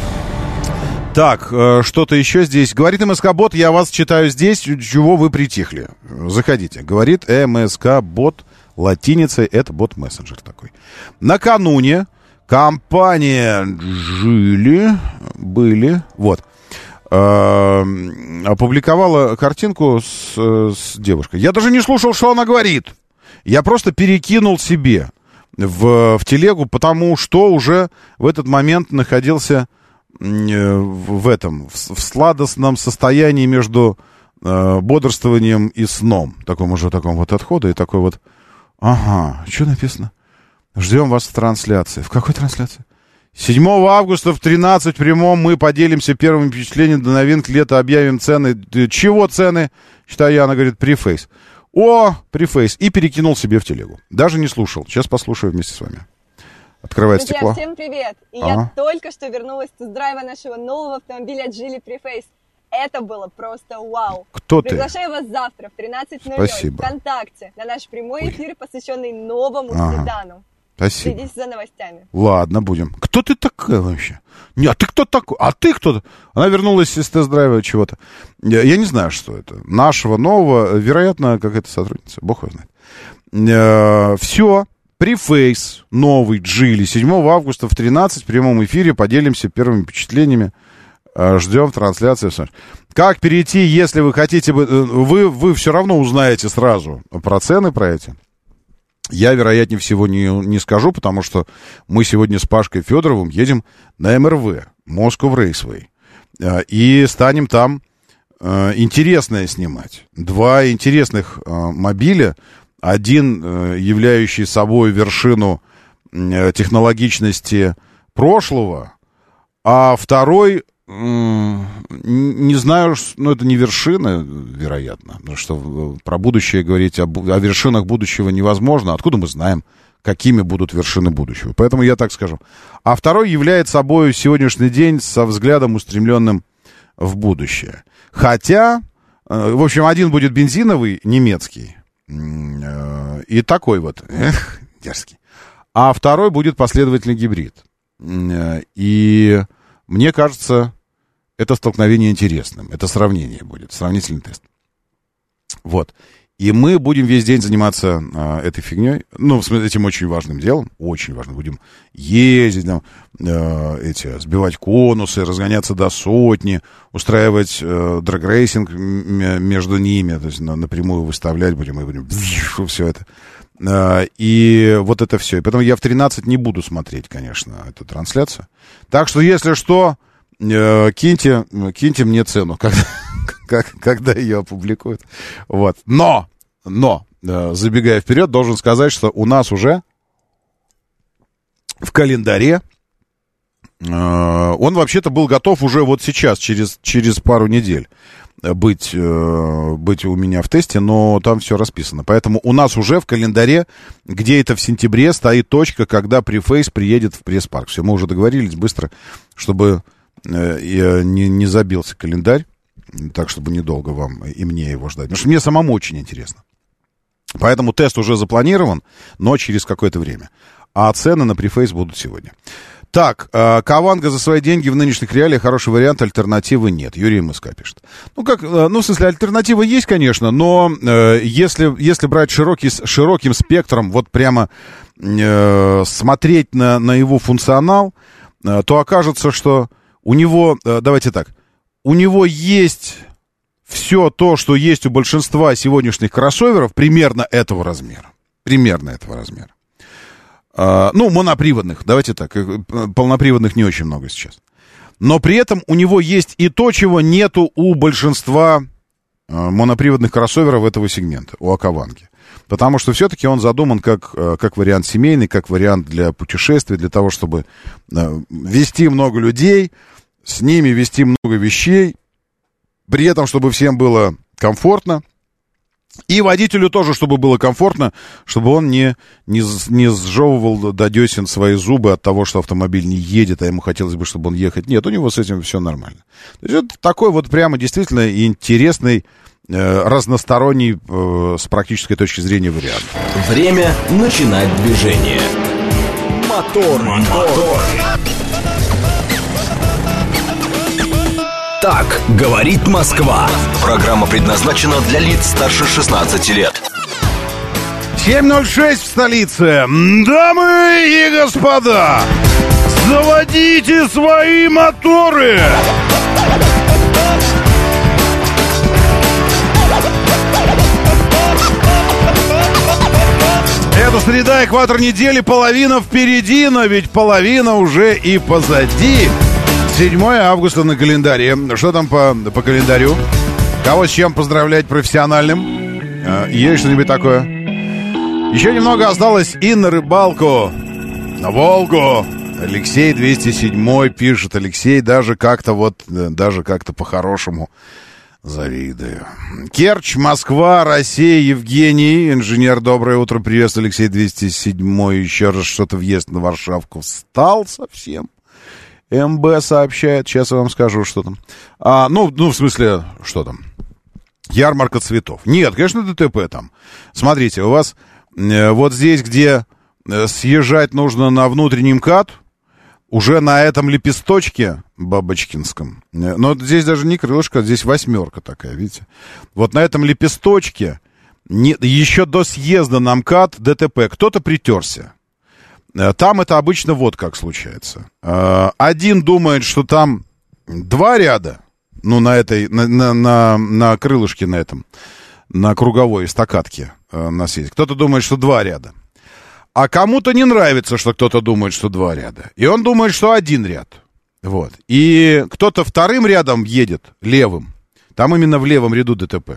Так, э, что-то еще здесь. Говорит МСК-бот, я вас читаю здесь, чего вы притихли. Заходите. Говорит МСК-бот латиницей, это бот-мессенджер такой. Накануне компания Жили, были, вот, э, опубликовала картинку с, с девушкой. Я даже не слушал, что она говорит. Я просто перекинул себе в, в телегу, потому что уже в этот момент находился в этом, в, в сладостном состоянии между э, бодрствованием и сном. Таком уже таком вот отхода и такой вот, ага, что написано? Ждем вас в трансляции. В какой трансляции? седьмого августа в тринадцать в прямом мы поделимся первыми впечатлениями до новинок лета, объявим цены. Чего цены? Считаю я, она говорит, префейс. О, префейс. И перекинул себе в телегу. Даже не слушал. Сейчас послушаю вместе с вами. Открывает Друзья, стекло. Всем привет. И ага. я только что вернулась с тест-драйва нашего нового автомобиля Geely Preface. Это было просто вау. Кто ты? Приглашаю вас завтра в тринадцать ноль ноль ВКонтакте на наш прямой эфир, посвященный новому ага. седану. Спасибо. Следите за новостями. Ладно, будем. Кто ты такая вообще? Не, а ты кто такой? А ты кто? Она вернулась из тест-драйва чего-то. Я, я не знаю, что это. Нашего нового, вероятно, какая-то сотрудница. Бог его знает. Все. Префейс новый Geely. седьмого августа в тринадцать в прямом эфире. Поделимся первыми впечатлениями. Ждем трансляции. Как перейти, если вы хотите... Вы, вы все равно узнаете сразу про цены, про эти. Я, вероятнее всего, не, не скажу, потому что мы сегодня с Пашкой Федоровым едем на эм эр вэ, Moscow Raceway, и станем там э, интересное снимать. Два интересных э, мобиля, один, э, являющий собой вершину э, технологичности прошлого, а второй... Не знаю, но это не вершина, вероятно, потому что про будущее говорить о, о вершинах будущего невозможно. Откуда мы знаем, какими будут вершины будущего? Поэтому я так скажу. А второй является собой сегодняшний день со взглядом, устремленным в будущее. Хотя, в общем, один будет бензиновый, немецкий, и такой вот, эх, дерзкий. А второй будет последовательный гибрид. И мне кажется... Это столкновение интересным. Это сравнение будет, сравнительный тест. Вот. И мы будем весь день заниматься а, этой фигней. Ну, этим очень важным делом. Очень важным. Будем ездить, там, э, эти, сбивать конусы, разгоняться до сотни, устраивать э, драг-рейсинг между ними. То есть на, напрямую выставлять будем. И будем все это. Э, и вот это все. И поэтому я в тринадцать не буду смотреть, конечно, эту трансляцию. Так что, если что... Киньте, киньте мне цену, когда, как, когда ее опубликуют. Вот. Но, но, забегая вперед, должен сказать, что у нас уже в календаре он вообще-то был готов уже вот сейчас, через, через пару недель быть, быть у меня в тесте, но там все расписано. Поэтому у нас уже в календаре, где-то в сентябре, стоит точка, когда префейс приедет в пресс-парк. Все, мы уже договорились быстро, чтобы... Я не, не забился календарь, так, чтобы недолго вам и мне его ждать. Потому что мне самому очень интересно. Поэтому тест уже запланирован, но через какое-то время. А цены на префейс будут сегодня. Так, Каванга за свои деньги в нынешних реалиях хороший вариант, альтернативы нет. Юрий МСК пишет. Ну, как, ну, в смысле, альтернатива есть, конечно, но э, если, если брать широкий, широким спектром, вот прямо э, смотреть на, на его функционал, э, то окажется, что у него, давайте так, у него есть все то, что есть у большинства сегодняшних кроссоверов, примерно этого размера. Примерно этого размера. А, ну, моноприводных, давайте так, полноприводных не очень много сейчас. Но при этом у него есть и то, чего нету у большинства моноприводных кроссоверов этого сегмента, у Акаванги. Потому что все-таки он задуман как, как вариант семейный, как вариант для путешествий, для того, чтобы везти много людей, с ними везти много вещей, при этом, чтобы всем было комфортно. И водителю тоже, чтобы было комфортно, чтобы он не, не, не сжевывал до десен свои зубы от того, что автомобиль не едет, а ему хотелось бы, чтобы он ехать. Нет, у него с этим все нормально. То есть это такой вот прямо действительно интересный, э, разносторонний э, с практической точки зрения вариант. Время начинать движение. Мотор, мотор. Так говорит Москва. Программа предназначена для лиц старше шестнадцати лет. семь ноль шесть в столице. Дамы и господа, заводите свои моторы. Это среда, экватор недели, половина впереди, но ведь половина уже и позади. седьмого августа на календаре. Что там по, по календарю? Кого с чем поздравлять профессиональным? Есть что-нибудь такое? Еще немного осталось и на рыбалку, на Волгу, Алексей двести седьмой пишет. Алексей даже как-то вот, даже как-то по-хорошему завидую. Керчь, Москва, Россия, Евгений. Инженер, доброе утро, приветствую. Алексей двести седьмой. Еще раз что-то въезд на Варшавку встал совсем. МБ сообщает. Сейчас я вам скажу, что там. А, ну, ну, в смысле, что там? Ярмарка цветов. Нет, конечно, ДТП там. Смотрите, у вас э, вот здесь, где э, съезжать нужно на внутренний МКАД, уже на этом лепесточке бабочкинском, э, но здесь даже не крылышко, здесь восьмерка такая, видите? Вот на этом лепесточке не, еще до съезда на МКАД ДТП кто-то притерся. Э, там это обычно вот как случается. Э, один думает, что там два ряда, ну, на этой, на, на, на, на крылышке на этом, на круговой эстакадке э, на съезде. Кто-то думает, что два ряда. А кому-то не нравится, что кто-то думает, что два ряда. И он думает, что один ряд. Вот. И кто-то вторым рядом едет, левым. Там именно в левом ряду ДТП.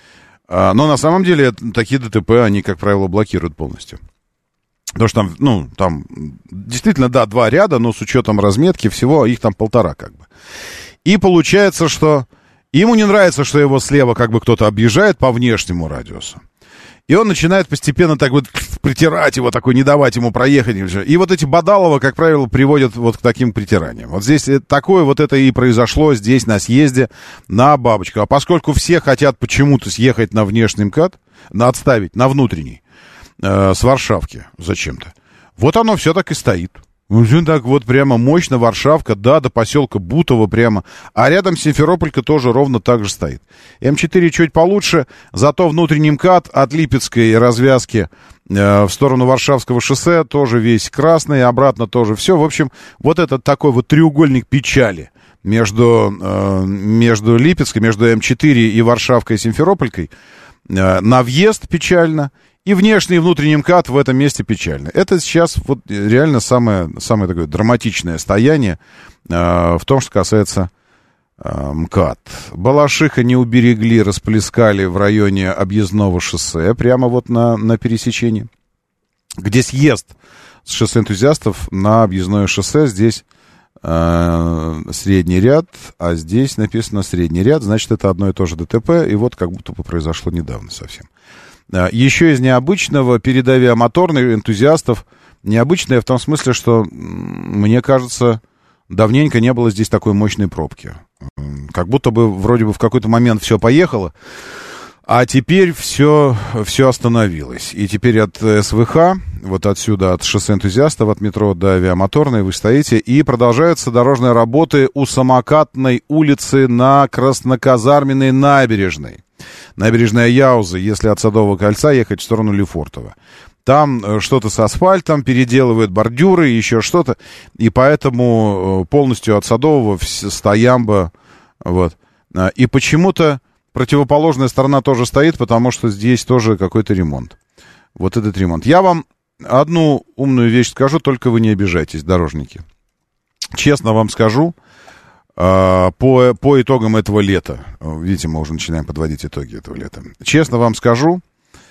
А, но на самом деле такие ДТП, они, как правило, блокируют полностью. Потому что там, ну, там действительно, да, два ряда, но с учетом разметки всего, их там полтора как бы. И получается, что ему не нравится, что его слева как бы кто-то объезжает по внешнему радиусу. И он начинает постепенно так вот притирать его, такой, не давать ему проехать. И вот эти бодалово, как правило, приводят вот к таким притираниям. Вот здесь такое вот это и произошло здесь на съезде на Бабочку. А поскольку все хотят почему-то съехать на внешний МКАД, на отставить, на внутренний, э, с Варшавки зачем-то, вот оно все так и стоит. Так вот прямо мощно Варшавка, да, до поселка Бутово прямо. А рядом Симферополька тоже ровно так же стоит. Эм четыре чуть получше, зато внутренний МКАД от Липецкой развязки э, в сторону Варшавского шоссе тоже весь красный, обратно тоже все. В общем, вот этот такой вот треугольник печали между, э, между Липецкой, между Эм четыре и Варшавкой и Симферополькой. Э, на въезд печально. И внешний и внутренний МКАД в этом месте печально. Это сейчас вот реально самое, самое такое драматичное стояние э, в том, что касается э, МКАД. Балашиха не уберегли, расплескали в районе объездного шоссе, прямо вот на, на пересечении, где съезд с шоссе энтузиастов на объездное шоссе. Здесь э, средний ряд, а здесь написано средний ряд, значит, это одно и то же ДТП, и вот как будто бы произошло недавно совсем. Еще из необычного, перед авиамоторных энтузиастов, необычное в том смысле, что, мне кажется, давненько не было здесь такой мощной пробки. Как будто бы вроде бы в какой-то момент все поехало, а теперь все, все остановилось. И теперь от эс вэ ха, вот отсюда, от шоссе энтузиастов, от метро до авиамоторной вы стоите, и продолжаются дорожные работы у Самокатной улицы на Красноказарменной набережной. Набережная Яузы, если от Садового кольца ехать в сторону Лефортово. Там что-то с асфальтом, переделывают бордюры, еще что-то. И поэтому полностью от Садового стоямба. Вот. И почему-то противоположная сторона тоже стоит, потому что здесь тоже какой-то ремонт. Вот этот ремонт. Я вам одну умную вещь скажу, только вы не обижайтесь, дорожники. Честно вам скажу, По, по итогам этого лета, видите, мы уже начинаем подводить итоги этого лета. Честно вам скажу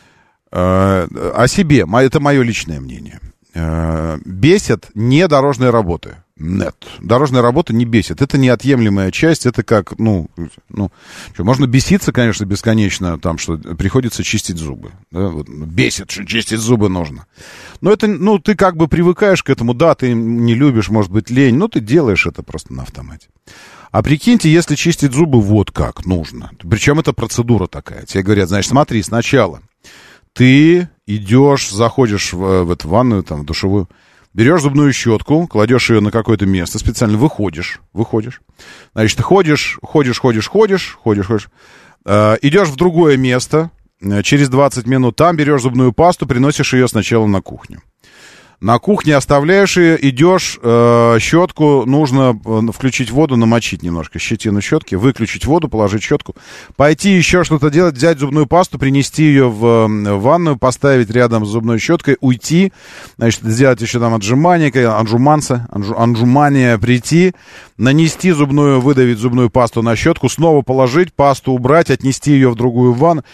э, о себе, это мое личное мнение. Э, бесят не дорожные работы. Нет, дорожная работа не бесит. Это неотъемлемая часть, это как, ну, ну что, можно беситься, конечно, бесконечно, там, что приходится чистить зубы. Да? Вот, бесит, что чистить зубы нужно. Но это, ну, ты как бы привыкаешь к этому, да, ты не любишь, может быть, лень, но ты делаешь это просто на автомате. А прикиньте, если чистить зубы вот как нужно. Причем это процедура такая. Тебе говорят, значит, смотри, сначала ты идешь, заходишь в, в эту ванную, там, в душевую, берешь зубную щетку, кладешь ее на какое-то место, специально выходишь, выходишь. Значит, ты ходишь, ходишь, ходишь, ходишь, ходишь, ходишь, э, идешь в другое место, э, через двадцать минут там берешь зубную пасту, приносишь ее сначала на кухню. На кухне оставляешь ее, идешь, э, щетку нужно э, включить воду, намочить немножко щетину щетки, выключить воду, положить щетку, пойти еще что-то делать, взять зубную пасту, принести ее в, в ванную, поставить рядом с зубной щеткой, уйти, значит, сделать еще там отжимание, анжуманса, анжу, анжумание, прийти, нанести зубную, выдавить зубную пасту на щетку, снова положить, пасту убрать, отнести ее в другую ванну.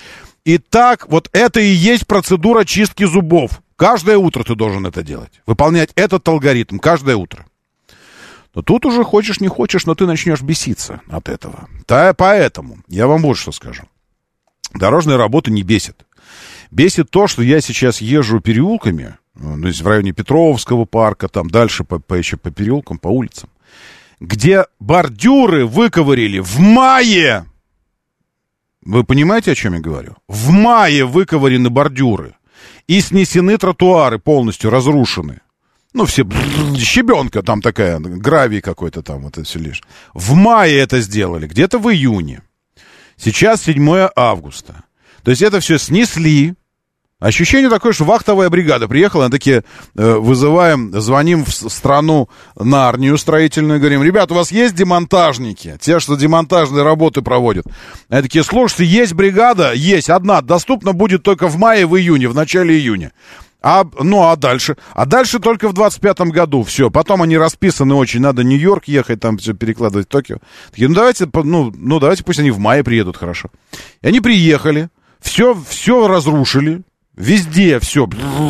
И так, вот это и есть процедура чистки зубов. Каждое утро ты должен это делать. Выполнять этот алгоритм каждое утро. Но тут уже хочешь, не хочешь, но ты начнешь беситься от этого. Да, поэтому я вам вот что скажу. Дорожная работа не бесит. Бесит то, что я сейчас езжу переулками, ну, то есть в районе Петровского парка, там дальше по, по, еще по переулкам, по улицам, где бордюры выковырили в мае. Вы понимаете, о чем я говорю? В мае выковырены бордюры. И снесены тротуары, полностью разрушены. Ну, все, щебенка там такая, гравий какой-то там, вот это все лишь. В мае это сделали, где-то в июне. Сейчас седьмое августа. То есть это все снесли. Ощущение такое, что вахтовая бригада приехала, они такие, э, вызываем, звоним в страну Нарнию строительную, говорим, ребят, у вас есть демонтажники? Те, что демонтажные работы проводят. Они такие, слушайте, есть бригада? Есть, одна, доступна будет только в мае, в июне, в начале июня. А, ну, а дальше? А дальше только в двадцать пятом году, все. Потом они расписаны очень, надо в Нью-Йорк ехать, там все перекладывать в Токио. Такие, ну, давайте, ну, ну, давайте пусть они в мае приедут, хорошо. И они приехали, все, все разрушили. Везде все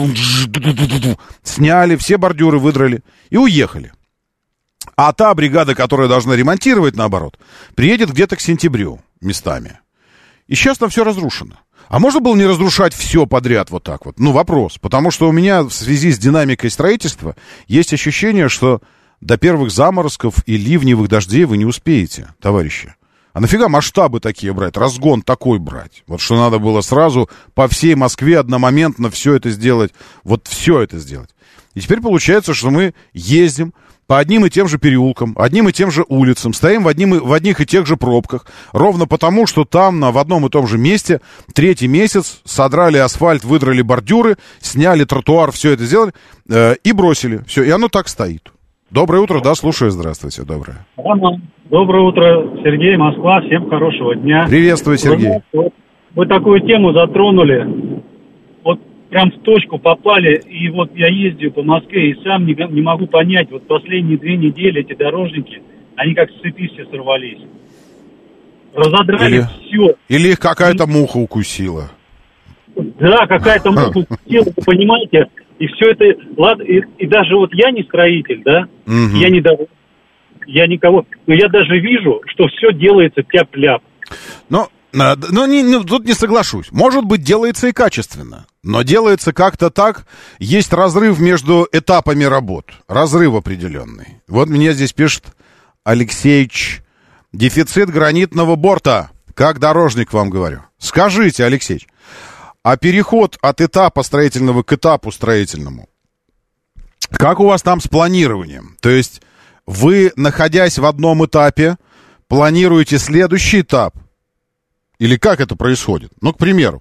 сняли, все бордюры выдрали и уехали. А та бригада, которая должна ремонтировать, наоборот, приедет где-то к сентябрю местами. И сейчас там все разрушено. А можно было не разрушать все подряд вот так вот? Ну, вопрос. Потому что у меня в связи с динамикой строительства есть ощущение, что до первых заморозков и ливневых дождей вы не успеете, товарищи. А нафига масштабы такие брать, разгон такой брать? Вот что надо было сразу по всей Москве одномоментно все это сделать, вот все это сделать. И теперь получается, что мы ездим по одним и тем же переулкам, одним и тем же улицам, стоим в, одним, в одних и тех же пробках, ровно потому, что там на, в одном и том же месте третий месяц содрали асфальт, выдрали бордюры, сняли тротуар, все это сделали э, и бросили. Все, и оно так стоит. Доброе утро, да, слушаю, здравствуйте, доброе. Доброе утро, Сергей, Москва, всем хорошего дня. Приветствую, Сергей. Вы, вы такую тему затронули, вот прям в точку попали, и вот я ездил по Москве и сам не, не могу понять, вот последние две недели эти дорожники, они как с цепи все сорвались. Разодрали или, все. Или их какая-то муха укусила. Да, какая-то муха укусила, вы понимаете? И все это, ладно, и, и даже вот я не строитель, да, угу. я не я никого, но я даже вижу, что все делается тяп-ляп. Но, но не, не, тут не соглашусь. Может быть, делается и качественно, но делается как-то так, есть разрыв между этапами работ, разрыв определенный. Вот мне здесь пишет Алексеич, дефицит гранитного борта, как дорожник вам говорю. Скажите, Алексеич, а переход от этапа строительного к этапу строительному, как у вас там с планированием? То есть вы, находясь в одном этапе, планируете следующий этап? Или как это происходит? Ну, к примеру,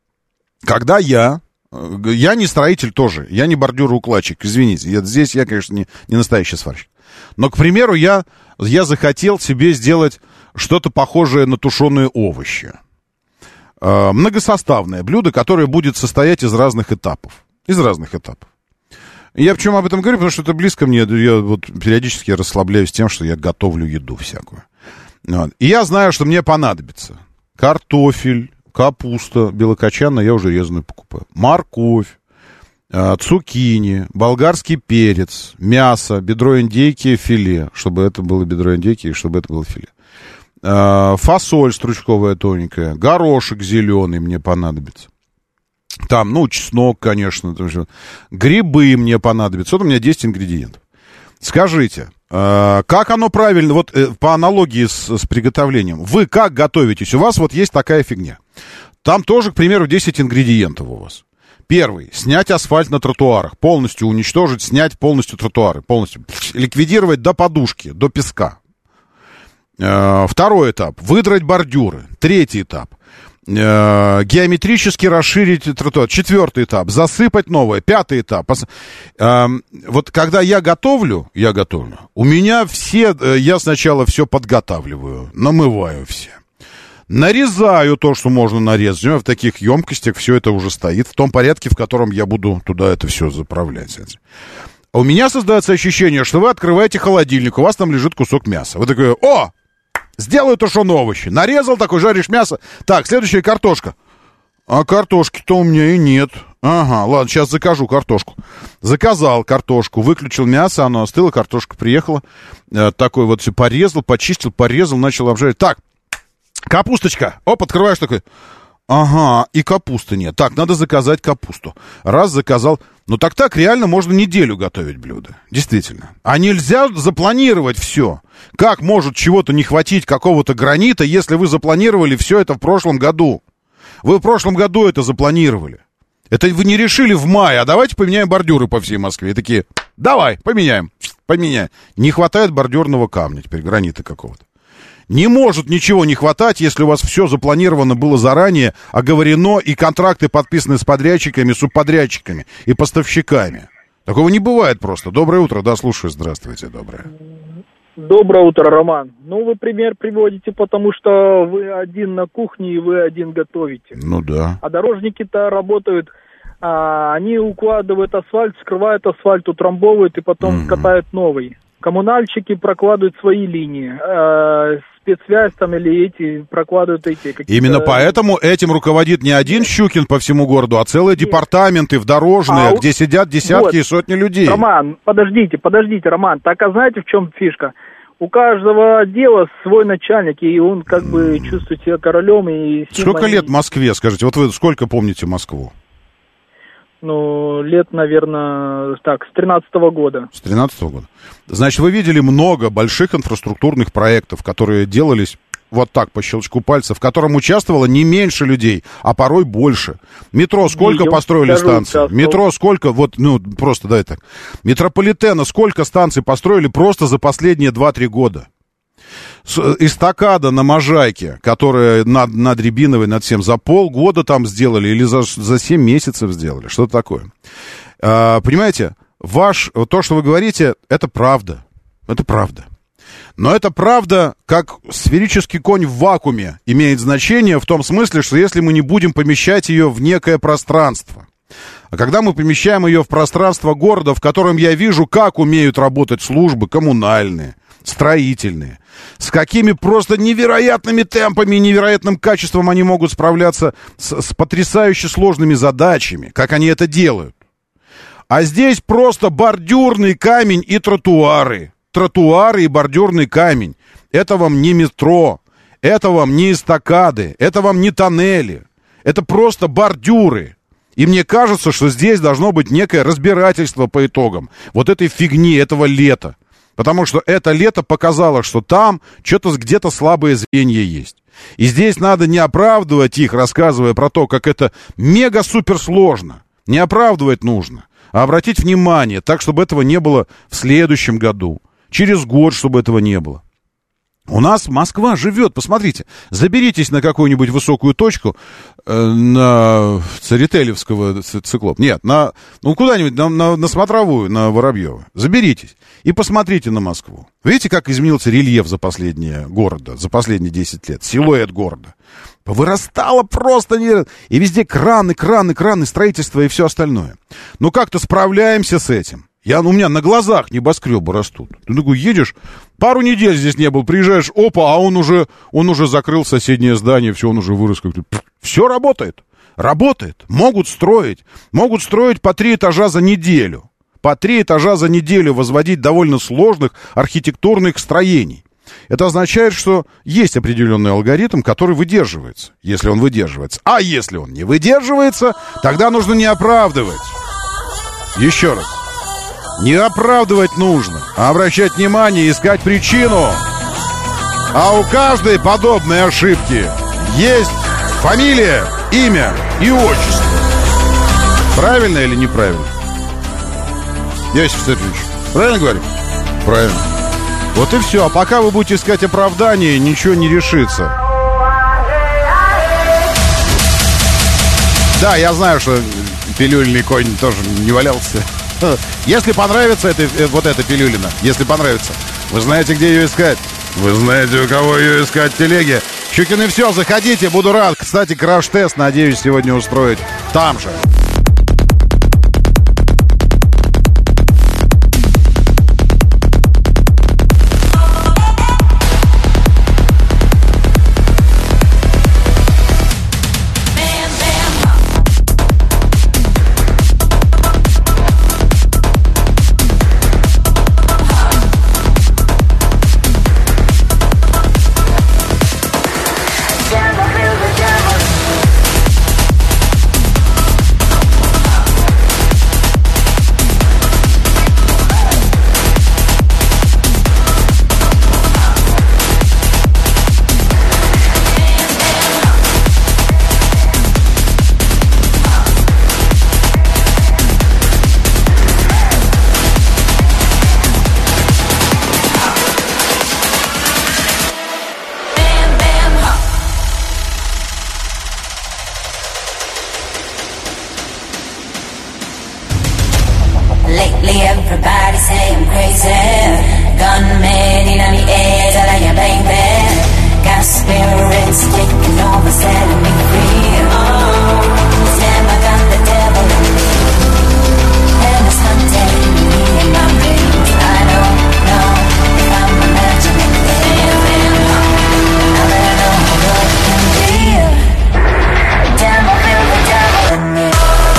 когда я, я не строитель тоже, я не бордюроукладчик, извините, я, здесь я, конечно, не, не настоящий сварщик. Но, к примеру, я, я захотел себе сделать что-то похожее на тушеные овощи. Э, многосоставное блюдо, которое будет состоять из разных этапов. Из разных этапов. Я почему об этом говорю? Потому что это близко мне. Я вот периодически расслабляюсь тем, что я готовлю еду всякую. Вот. И я знаю, что мне понадобится картофель, капуста белокочанная, я уже резаную покупаю, морковь, э, цукини, болгарский перец, мясо, бедро индейки, филе, чтобы это было бедро индейки и чтобы это было филе. Э, фасоль стручковая тоненькая, горошек зеленый мне понадобится. Там, ну, чеснок, конечно. Грибы мне понадобятся. Вот у меня десять ингредиентов. Скажите, э, как оно правильно, вот э, по аналогии с, с приготовлением, вы как готовитесь? У вас вот есть такая фигня. Там тоже, к примеру, десять ингредиентов у вас. Первый. Снять асфальт на тротуарах. Полностью уничтожить, снять полностью тротуары. Полностью ликвидировать до подушки, до песка. Э, второй этап. Выдрать бордюры. Третий этап. Геометрически расширить тротуар. Четвертый этап. Засыпать новое. Пятый этап. Вот когда я готовлю, я готовлю, у меня все, я сначала все подготавливаю, намываю все. Нарезаю то, что можно нарезать. У меня в таких емкостях все это уже стоит в том порядке, в котором я буду туда это все заправлять. У меня создается ощущение, что вы открываете холодильник, у вас там лежит кусок мяса. Вы такой: о! Сделаю тушеные овощи. Нарезал такой, жаришь мясо. Так, следующая картошка. А картошки-то у меня и нет. Ага, ладно, сейчас закажу картошку. Заказал картошку, выключил мясо, оно остыло, картошка приехала. Э, такой вот все порезал, почистил, порезал, начал обжаривать. Так, капусточка. Оп, открываешь такой. Ага, и капусты нет. Так, надо заказать капусту. Раз заказал. Ну так так реально можно неделю готовить блюдо. Действительно. А нельзя запланировать все. Как может чего-то не хватить, какого-то гранита, если вы запланировали все это в прошлом году? Вы в прошлом году это запланировали. Это вы не решили в мае, а давайте поменяем бордюры по всей Москве. И такие, давай, поменяем, поменяем. Не хватает бордюрного камня теперь, гранита какого-то. Не может ничего не хватать, если у вас все запланировано было заранее, оговорено, и контракты подписаны с подрядчиками, субподрядчиками и поставщиками. Такого не бывает просто. Доброе утро, да, слушаю, здравствуйте, доброе. Доброе утро, Роман. Ну, вы пример приводите, потому что вы один на кухне и вы один готовите. Ну да. А дорожники-то работают, а, они укладывают асфальт, скрывают асфальт, утрамбовывают и потом mm-hmm. катают новый. Коммунальщики прокладывают свои линии, а, спецсвязь там или эти прокладывают эти. Именно поэтому этим руководит не один Щукин по всему городу, а целые Нет. департаменты в дорожные, а, где сидят десятки вот. и сотни людей. Роман, подождите, подождите, Роман, так а знаете, в чем фишка? У каждого отдела свой начальник, и он как бы чувствует себя королем. И сколько они... лет в Москве, скажите? Вот вы сколько помните Москву? Ну, лет, наверное, так, с тринадцатого года. С тринадцатого года. Значит, вы видели много больших инфраструктурных проектов, которые делались вот так, по щелчку пальца, в котором участвовало не меньше людей, а порой больше. Метро сколько Видел, построили станций? Участвовал. Метро сколько, вот, ну, просто дай так. Метрополитена сколько станций построили просто за последние два-три года? Эстакада на Можайке, которая над, над Рябиновой, над всем, за полгода там сделали или за, за семь месяцев сделали. Что-то такое. А, понимаете, ваш, то, что вы говорите, это правда. Это правда. Но это правда, как сферический конь в вакууме, имеет значение в том смысле, что если мы не будем помещать ее в некое пространство, а когда мы помещаем ее в пространство города, в котором я вижу, как умеют работать службы коммунальные, строительные, с какими просто невероятными темпами и невероятным качеством они могут справляться с, с потрясающе сложными задачами, как они это делают. А здесь просто бордюрный камень и тротуары. Тротуары и бордюрный камень. Это вам не метро, это вам не эстакады, это вам не тоннели. Это просто бордюры. И мне кажется, что здесь должно быть некое разбирательство по итогам вот этой фигни, этого лета. Потому что это лето показало, что там что-то где-то слабое звенья есть. И здесь надо не оправдывать их, рассказывая про то, как это мега-супер сложно. Не оправдывать нужно, а обратить внимание так, чтобы этого не было в следующем году. Через год, чтобы этого не было. У нас Москва живет, посмотрите, заберитесь на какую-нибудь высокую точку э, на Церетелевского циклопа. Нет, на, ну куда-нибудь на, на, на Смотровую, на Воробьева. Заберитесь и посмотрите на Москву. Видите, как изменился рельеф за последние города, за последние десять лет, силуэт города. Вырастало просто не... И везде краны, краны, краны, строительство и все остальное. Ну как-то справляемся с этим. Я, у меня на глазах небоскребы растут. Ты такой едешь, пару недель здесь не был, приезжаешь, опа, а он уже, он уже закрыл соседнее здание, все, он уже вырос. Все работает, работает, могут строить, могут строить по три этажа за неделю. По три этажа за неделю возводить довольно сложных архитектурных строений. Это означает, что есть определенный алгоритм, который выдерживается, если он выдерживается. А если он не выдерживается, тогда нужно не оправдывать. Еще раз. Не оправдывать нужно, а обращать внимание и искать причину. А у каждой подобной ошибки есть фамилия, имя и отчество. Правильно или неправильно? Иосиф Сергеевич, правильно говорю? Правильно. Вот и все. А пока вы будете искать оправдание, ничего не решится. Да, я знаю, что пилюльный конь тоже не валялся. Если понравится это, вот эта пилюлина, если понравится, вы знаете, где ее искать. Вы знаете, у кого ее искать в телеге. Щукин и все, заходите, буду рад. Кстати, краш-тест надеюсь сегодня устроить там же. everybody say I'm crazy. Gunman in the air, telling you, baby. Got spirits taking over, setting me free. Oh, Sam, I got the devil in me. And it's hunting me in my dreams. I don't know if I'm imagining things. Now that I know how good it can be. Damn, I feel the devil in me.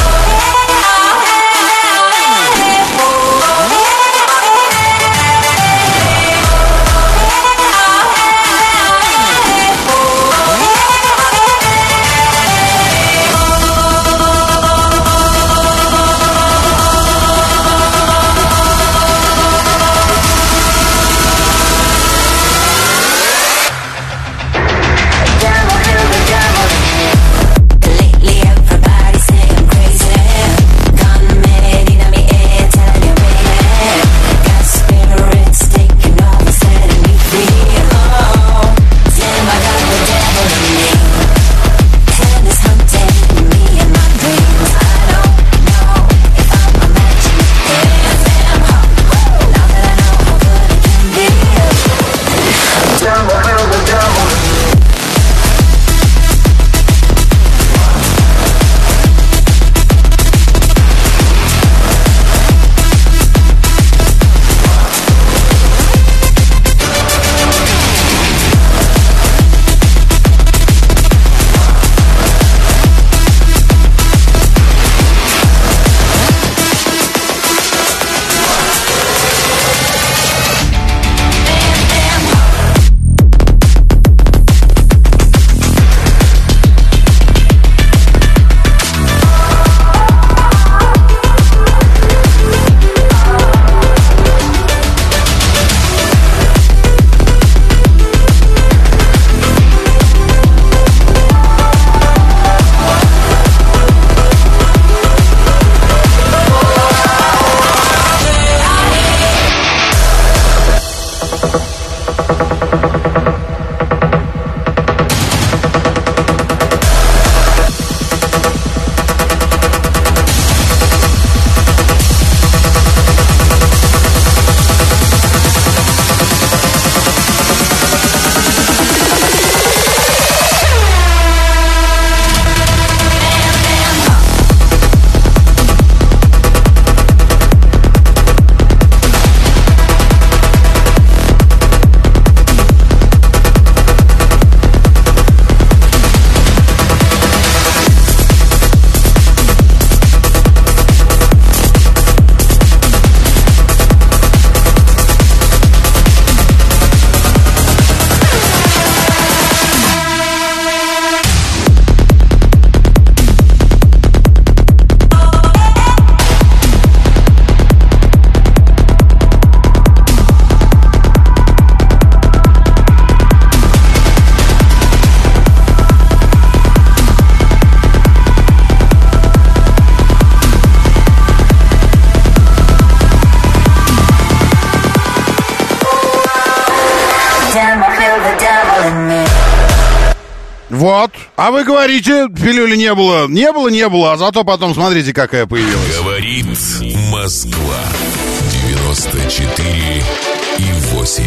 Вот. А вы говорите, пилюли не было. Не было, не было. А зато потом смотрите, какая появилась. Говорит Москва. девяносто четыре и восемь.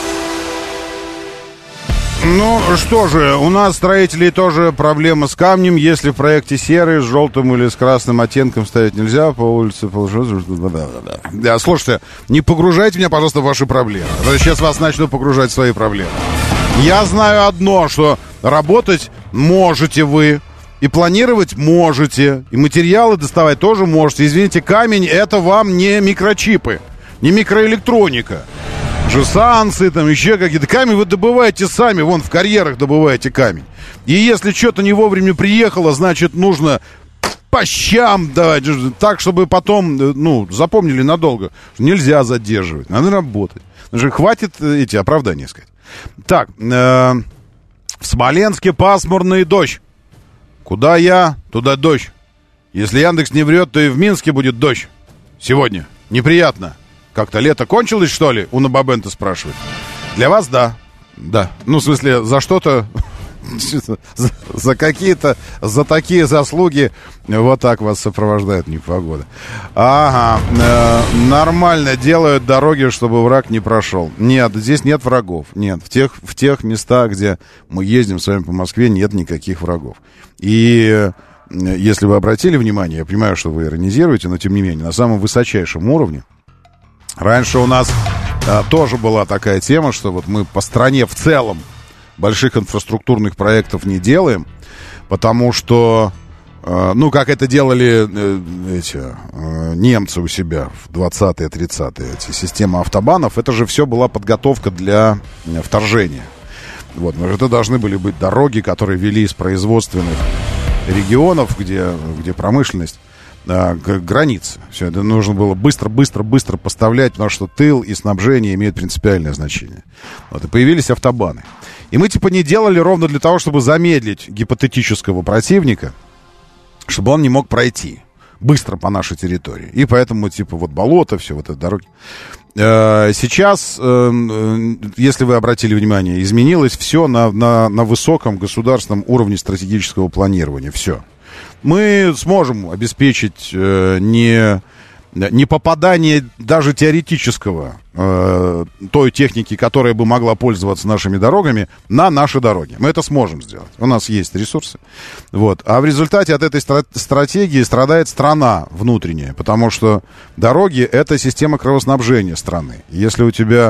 Ну, что же, у нас, строителей, тоже проблема с камнем. Если в проекте серый, с желтым или с красным оттенком ставить нельзя, по улице... Да, слушайте, не погружайте меня, пожалуйста, в ваши проблемы. А то сейчас вас начну погружать в свои проблемы. Я знаю одно, что работать можете вы, и планировать можете, и материалы доставать тоже можете. Извините, камень — это вам не микрочипы, не микроэлектроника. Жесанцы, там еще какие-то. Камень вы добываете сами, вон в карьерах добываете камень. И если что-то не вовремя приехало, значит, нужно по щам давать, так, чтобы потом, ну, запомнили надолго. Нельзя задерживать, надо работать. Даже хватит эти оправдания сказать. Так, э, в Смоленске пасмурный дождь. Куда я, туда дождь. Если Яндекс не врет, то и в Минске будет дождь. Сегодня. Неприятно. Как-то лето кончилось, что ли? Уна Бабента спрашивает. Для вас, да. Да. Ну, в смысле, за что-то За, за какие-то, за такие заслуги вот так вас сопровождает непогода. Ага, э, нормально делают дороги, чтобы враг не прошел. Нет, здесь нет врагов. Нет, в тех, в тех местах, где мы ездим с вами по Москве, нет никаких врагов. И если вы обратили внимание, я понимаю, что вы иронизируете, но тем не менее, на самом высочайшем уровне. Раньше у нас э, тоже была такая тема, что вот мы по стране в целом больших инфраструктурных проектов не делаем, потому что, э, ну, как это делали э, эти э, немцы у себя в двадцатые, тридцатые, эти системы автобанов, это же все была подготовка для э, вторжения. Вот, это должны были быть дороги, которые вели из производственных регионов, где, где промышленность, э, к границе. Все это нужно было быстро-быстро-быстро поставлять, потому что тыл и снабжение имеют принципиальное значение. Вот, и появились автобаны. И мы, типа, не делали ровно для того, чтобы замедлить гипотетического противника, чтобы он не мог пройти быстро по нашей территории. И поэтому, типа, вот болото, все, вот эти дороги. Сейчас, если вы обратили внимание, изменилось все на, на, на высоком государственном уровне стратегического планирования. Все. Мы сможем обеспечить не... не попадание даже теоретического э, той техники, которая бы могла пользоваться нашими дорогами, на наши дороги. Мы это сможем сделать. У нас есть ресурсы. Вот. А в результате от этой стра- стратегии страдает страна внутренняя, потому что дороги — это система кровоснабжения страны. Если у тебя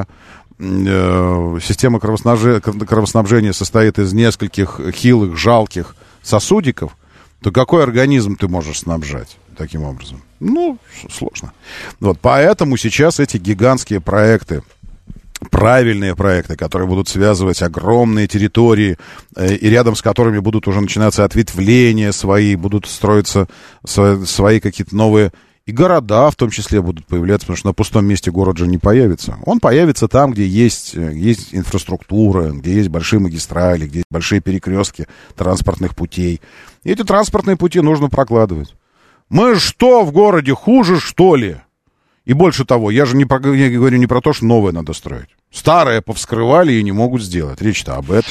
э, система кровоснабжения, кровоснабжения состоит из нескольких хилых, жалких сосудиков, то какой организм ты можешь снабжать таким образом? Ну, сложно. Вот, поэтому сейчас эти гигантские проекты, правильные проекты, которые будут связывать огромные территории, э, и рядом с которыми будут уже начинаться ответвления свои, будут строиться свои, свои какие-то новые... И города в том числе будут появляться, потому что на пустом месте город же не появится. Он появится там, где есть, есть инфраструктура, где есть большие магистрали, где есть большие перекрестки транспортных путей. И эти транспортные пути нужно прокладывать. Мы что, в городе хуже, что ли? И больше того, я же не про, я говорю не про то, что новое надо строить. Старое повскрывали и не могут сделать. Речь-то об этом.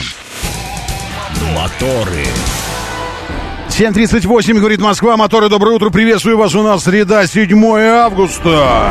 Моторы. семь тридцать восемь, говорит Москва. Моторы, доброе утро. Приветствую вас. У нас среда, седьмое августа.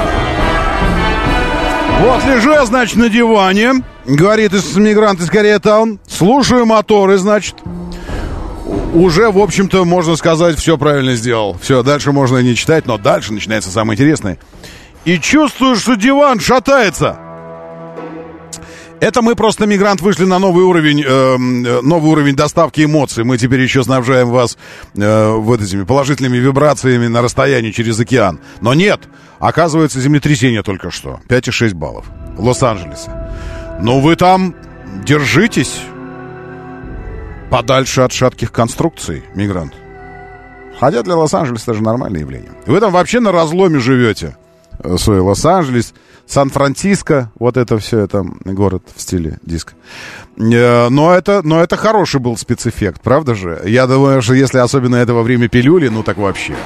Вот лежу я, значит, на диване. Говорит из мигрант из Кореятаун. Слушаю моторы, значит. Уже, в общем-то, можно сказать, все правильно сделал. Все, дальше можно не читать, но дальше начинается самое интересное. И чувствую, что диван шатается. Это мы просто, мигрант, вышли на новый уровень, э, новый уровень доставки эмоций. Мы теперь еще снабжаем вас э, вот этими положительными вибрациями на расстоянии через океан. Но нет, оказывается, землетрясение только что. пять и шесть баллов в Лос-Анджелесе. Ну вы там держитесь подальше от шатких конструкций, мигрант. Хотя для Лос-Анджелеса это же нормальное явление. Вы там вообще на разломе живете. Свой Лос-Анджелес, Сан-Франциско, вот это все, это город в стиле диско. Но это, но это хороший был спецэффект, правда же? Я думаю, что если особенно это во время пилюли, ну так вообще.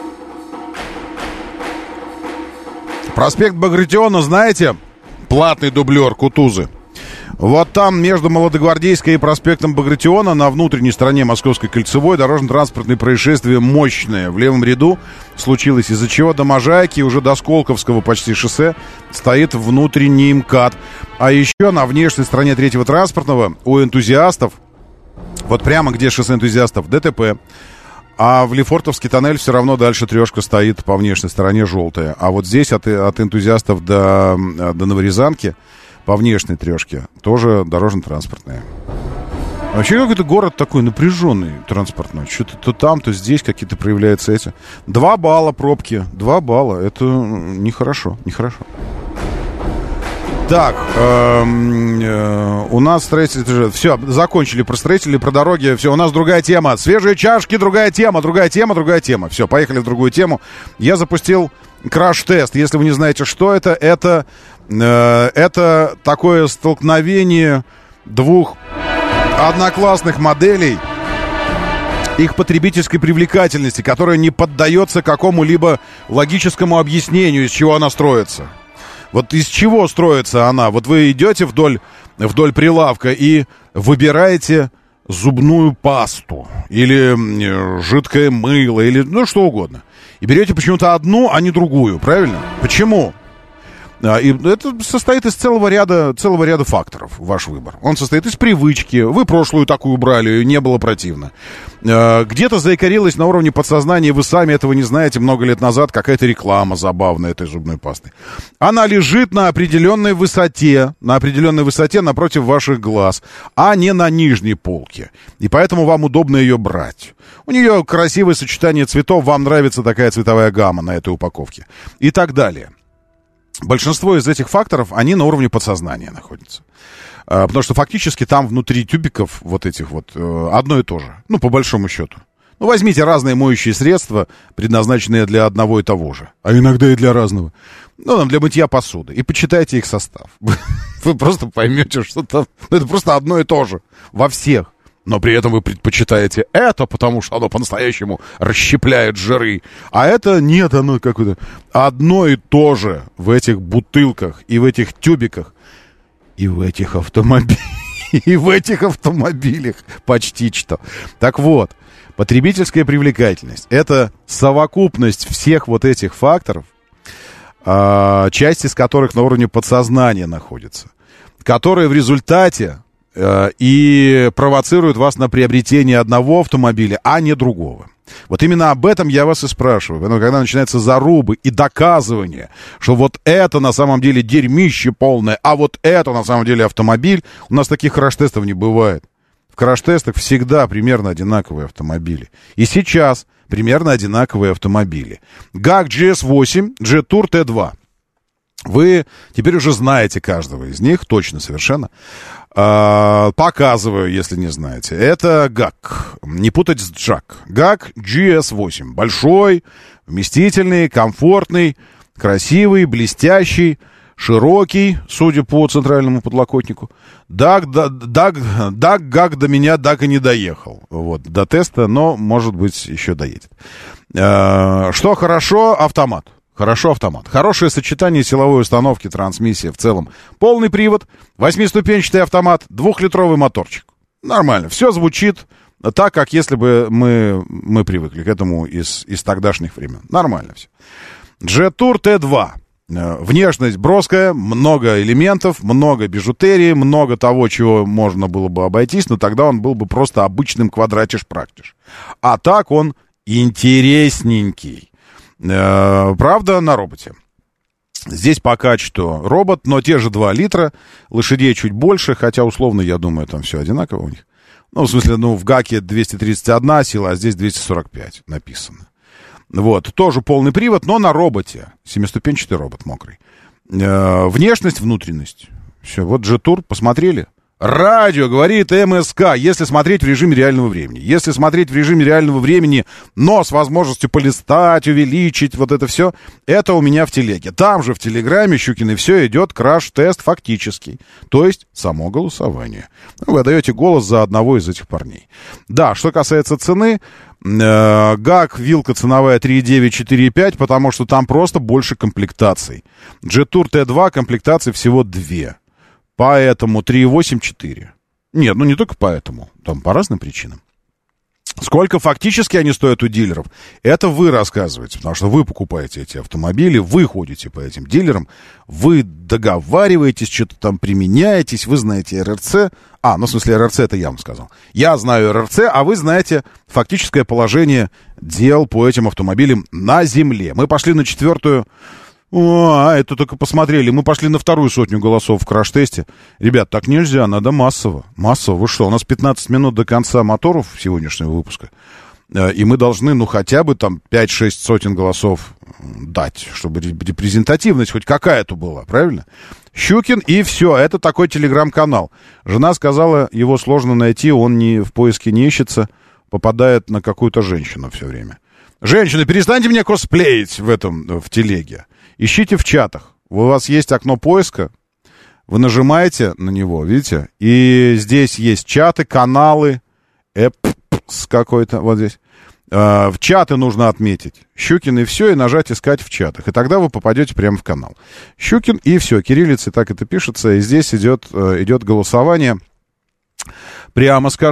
Проспект Багратиона, знаете, платный дублер Кутузы. Вот там между Молодогвардейской и проспектом Багратиона на внутренней стороне Московской кольцевой дорожно-транспортное происшествие мощное. В левом ряду случилось, из-за чего до Можайки, уже до Сколковского почти шоссе, стоит внутренний МКАД. А еще на внешней стороне третьего транспортного у энтузиастов, вот прямо где шоссе энтузиастов, ДТП. А в Лефортовский тоннель все равно дальше трешка стоит по внешней стороне желтая. А вот здесь от, от энтузиастов до, до Новорязанки по внешней трешке тоже дорожно-транспортные. Вообще какой-то город такой напряженный транспортный. Что-то то там, то здесь какие-то проявляются эти. Два балла пробки. Два балла. Это нехорошо. Нехорошо. Так, э, э, у нас строители... Все, закончили про строители, про дороги. Все, у нас другая тема. Свежие чашки, другая тема, другая тема, другая тема. Все, поехали в другую тему. Я запустил краш-тест. Если вы не знаете, что это, это... Это такое столкновение двух одноклассных моделей, их потребительской привлекательности, которая не поддается какому-либо логическому объяснению, из чего она строится. Вот из чего строится она? Вот вы идете вдоль, вдоль прилавка и выбираете зубную пасту или жидкое мыло, или ну что угодно. И берете почему-то одну, а не другую, правильно? Почему? И это состоит из целого ряда, целого ряда факторов, ваш выбор. Он состоит из привычки. Вы прошлую такую брали, не было противно. Где-то заикарилась на уровне подсознания, вы сами этого не знаете, много лет назад какая-то реклама забавная этой зубной пасты. Она лежит на определенной высоте, на определенной высоте напротив ваших глаз, а не на нижней полке. И поэтому вам удобно ее брать. У нее красивое сочетание цветов, вам нравится такая цветовая гамма на этой упаковке. И так далее. Большинство из этих факторов, они на уровне подсознания находятся. А, потому что фактически там внутри тюбиков вот этих вот одно и то же. Ну, по большому счету. Ну, возьмите разные моющие средства, предназначенные для одного и того же. А иногда и для разного. Ну, там, для мытья посуды. И почитайте их состав. Вы просто поймете, что там... Ну, это просто одно и то же. Во всех. Но при этом вы предпочитаете это, потому что оно по-настоящему расщепляет жиры. А это нет, оно какое-то одно и то же в этих бутылках и в этих тюбиках и в этих автомобилях. И в этих автомобилях почти что. Так вот, потребительская привлекательность — это совокупность всех вот этих факторов, часть из которых на уровне подсознания находится, которые в результате и провоцирует вас на приобретение одного автомобиля, а не другого. Вот именно об этом я вас и спрашиваю. Поэтому, когда начинаются зарубы и доказывания, что вот это на самом деле дерьмище полное, а вот это на самом деле автомобиль, у нас таких краш-тестов не бывает. В краш-тестах всегда примерно одинаковые автомобили. И сейчас примерно одинаковые автомобили. гак джи эс восемь, Jetour ти два. Вы теперь уже знаете каждого из них, точно, совершенно. А, показываю, если не знаете. Это гак, не путать с джак. гак джи эс восемь. Большой, вместительный, комфортный, красивый, блестящий, широкий, судя по центральному подлокотнику. Дак, дак, дак, дак, гак до меня так и не доехал. Вот, до теста, но, может быть, еще доедет. А, что хорошо? Автомат. Хорошо автомат. Хорошее сочетание силовой установки, трансмиссия в целом. Полный привод, восьмиступенчатый автомат, двухлитровый моторчик. Нормально. Все звучит так, как если бы мы, мы привыкли к этому из, из тогдашних времен. Нормально все. Jetour ти два. Внешность броская, много элементов, много бижутерии, много того, чего можно было бы обойтись, но тогда он был бы просто обычным квадратиш-практиш. А так он интересненький. Правда, на роботе. Здесь пока что робот, но те же два литра, лошадей чуть больше, хотя условно, я думаю, там все одинаково у них. Ну, в смысле, ну, в гаке двести тридцать одна сила, а здесь двести сорок пять написано. Вот, тоже полный привод, но на роботе. Семиступенчатый робот мокрый. Внешность, внутренность. Все, вот Jetour, посмотрели? Радио, говорит эм эс ка, если смотреть в режиме реального времени. Если смотреть в режиме реального времени, но с возможностью полистать, увеличить, вот это все, это у меня в телеге. Там же в Телеграме, Щукин, и все идет краш-тест фактический. То есть само голосование. Вы даете голос за одного из этих парней. Да, что касается цены, э, гак, вилка ценовая три и девять, четыре и пять, потому что там просто больше комплектаций. Jetour ти два комплектаций всего две. Поэтому три и восемь, четыре. Нет, ну не только поэтому. Там по разным причинам. Сколько фактически они стоят у дилеров, это вы рассказываете. Потому что вы покупаете эти автомобили, вы ходите по этим дилерам, вы договариваетесь, что-то там применяетесь, вы знаете эр эр цэ. А, ну в смысле эр эр цэ это я вам сказал. Я знаю эр эр цэ, а вы знаете фактическое положение дел по этим автомобилям на земле. Мы пошли на четвертую... О, а это только посмотрели. Мы пошли на вторую сотню голосов в краш-тесте. Ребят, так нельзя, надо массово. Массово, вы что, у нас пятнадцать минут до конца моторов сегодняшнего выпуска. И мы должны, ну, хотя бы там пять-шесть сотен голосов дать, чтобы репрезентативность хоть какая-то была, правильно? Щукин, и все, это такой телеграм-канал. Жена сказала, его сложно найти, он не, в поиске не ищется, попадает на какую-то женщину все время. Женщины, перестаньте меня косплеить в этом, в телеге. Ищите в чатах. У вас есть окно поиска, вы нажимаете на него, видите? И здесь есть чаты, каналы, эпс какой-то, вот здесь. В чаты нужно отметить Щукин и все, и нажать «Искать в чатах». И тогда вы попадете прямо в канал. Щукин и все, кириллицей так это пишется. И здесь идет, идет голосование. Прямо скажу,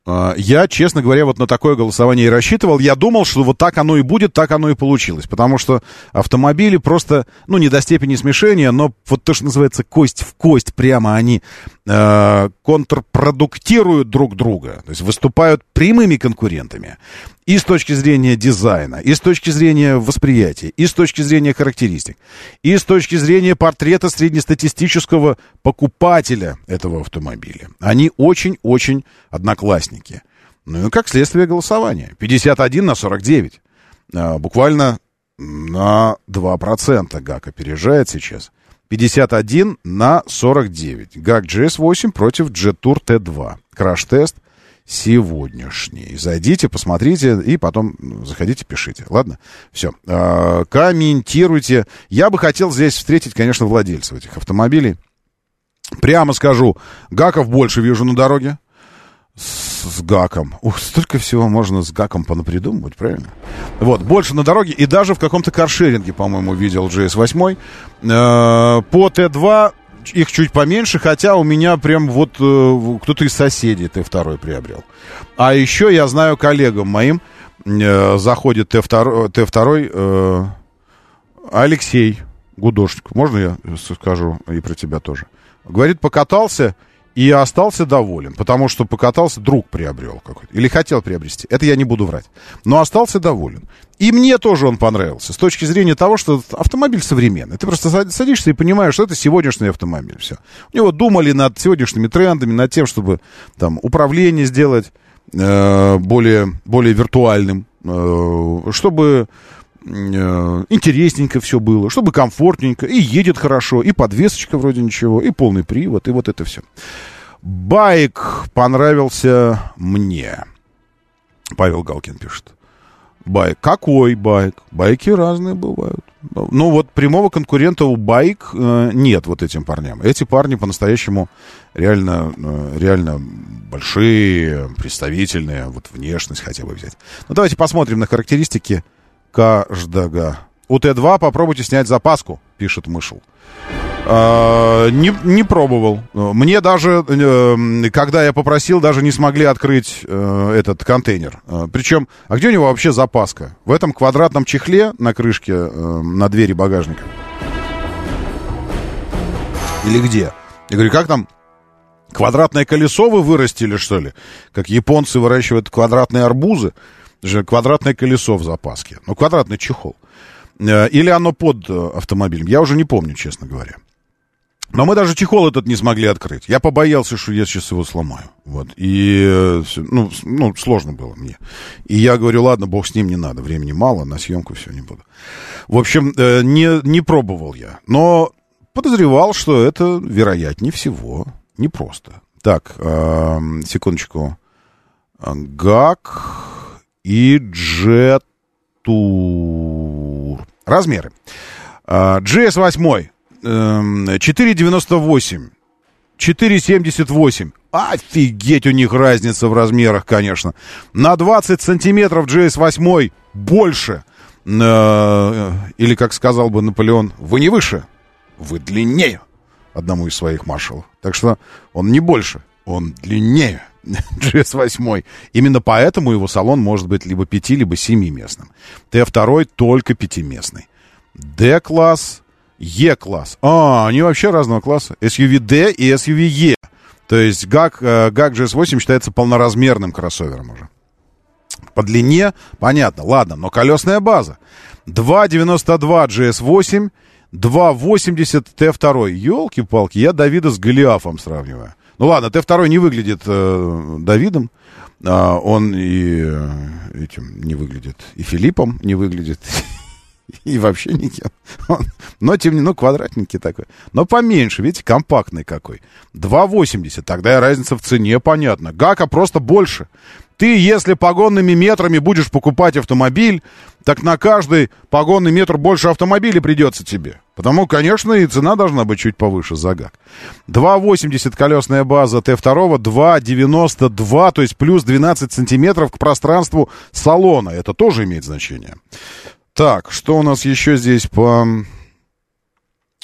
Я, честно говоря, вот на такое голосование и рассчитывал. Я думал, что вот так оно и будет, так оно и получилось. Потому что автомобили просто, ну, не до степени смешения, но вот то, что называется кость в кость, прямо они э, контрпродуктируют друг друга. То есть выступают прямыми конкурентами. И с точки зрения дизайна, и с точки зрения восприятия, и с точки зрения характеристик, и с точки зрения портрета среднестатистического покупателя этого автомобиля. Они очень-очень одноклассники. Ну и как следствие голосования. пятьдесят один на сорок девять. А, буквально на два процента ГАК опережает сейчас. пятьдесят один на сорок девять. ГАК джи эс восемь против Jetour ти два. Краш-тест сегодняшний. Зайдите, посмотрите и потом заходите, пишите. Ладно? Все. А, комментируйте. Я бы хотел здесь встретить, конечно, владельцев этих автомобилей. Прямо скажу, ГАКов больше вижу на дороге. С, с ГАКом. Ух, столько всего можно с ГАКом понапридумывать, правильно? Вот, больше на дороге. И даже в каком-то каршеринге, по-моему, видел джи эс восемь. Э, по Т два их чуть поменьше, хотя у меня прям вот э, кто-то из соседей Т два приобрел. А еще я знаю коллегам моим, э, заходит Т два, Т два э, Алексей Гудошник. Можно я скажу и про тебя тоже? Говорит, покатался и остался доволен, потому что покатался, друг приобрел какой-то, или хотел приобрести. Это я не буду врать. Но остался доволен. И мне тоже он понравился, с точки зрения того, что автомобиль современный. Ты просто садишься и понимаешь, что это сегодняшний автомобиль. Все. У него думали над сегодняшними трендами, над тем, чтобы там управление сделать э, более, более виртуальным, э, чтобы э, интересненько все было, чтобы комфортненько, и едет хорошо, и подвесочка вроде ничего, и полный привод, и вот это все. Байк понравился мне. Павел Галкин пишет. Байк. Какой байк? Байки разные бывают. Ну, вот прямого конкурента у байк э, нет вот этим парням. Эти парни по-настоящему реально, э, реально большие, представительные. Вот внешность хотя бы взять. Ну, давайте посмотрим на характеристики каждого. У Т два попробуйте снять запаску, пишет Мышел. А, не, не пробовал. Мне даже, э, когда я попросил, даже не смогли открыть э, этот контейнер. Э, причем, а где у него вообще запаска? В этом квадратном чехле на крышке, э, на двери багажника? Или где? Я говорю, как там? Квадратное колесо вы вырастили, что ли? Как японцы выращивают квадратные арбузы? Это же квадратное колесо в запаске. Ну, квадратный чехол. Э, или оно под автомобилем? Я уже не помню, честно говоря. Но мы даже чехол этот не смогли открыть. Я побоялся, что я сейчас его сломаю. Вот. И, ну, ну, сложно было мне. И я говорю, ладно, бог с ним, не надо. Времени мало, на съемку все не буду. В общем, не, не пробовал я. Но подозревал, что это, вероятнее всего, непросто. Так, э, секундочку. ГАК и Jetour. Размеры. джи эс восемь. четыре девяносто восемь, четыре семьдесят восемь. Офигеть, у них разница в размерах, конечно. На двадцать сантиметров джи эс восемь больше. Или, как сказал бы Наполеон, вы не выше, вы длиннее. Одному из своих маршалов. Так что он не больше, он длиннее джи эс восемь. Именно поэтому его салон может быть либо пяти, либо семиместным. Т два только пятиместный. D-класс, E-класс. А, они вообще разного класса. эс ю ви D и эс ю ви E. То есть ГАК, ГАК джи эс восемь считается полноразмерным кроссовером уже. По длине, понятно, ладно, но колесная база. два девяносто два джи эс восемь, два восемьдесят Т два. Ёлки-палки, я Давида с Голиафом сравниваю. Ну ладно, Т два не выглядит э, Давидом. А, он и э, этим не выглядит. И Филиппом не выглядит. И вообще никем. Но, тем не менее, ну, квадратненький такой. Но поменьше, видите, компактный какой. два восемьдесят, тогда и разница в цене понятна. ГАКа просто больше. Ты, если погонными метрами будешь покупать автомобиль, так на каждый погонный метр больше автомобиля придется тебе. Потому, конечно, и цена должна быть чуть повыше за ГАК. два восемьдесят колесная база Т два, два девяносто два, то есть плюс двенадцать сантиметров к пространству салона. Это тоже имеет значение. Так, что у нас еще здесь по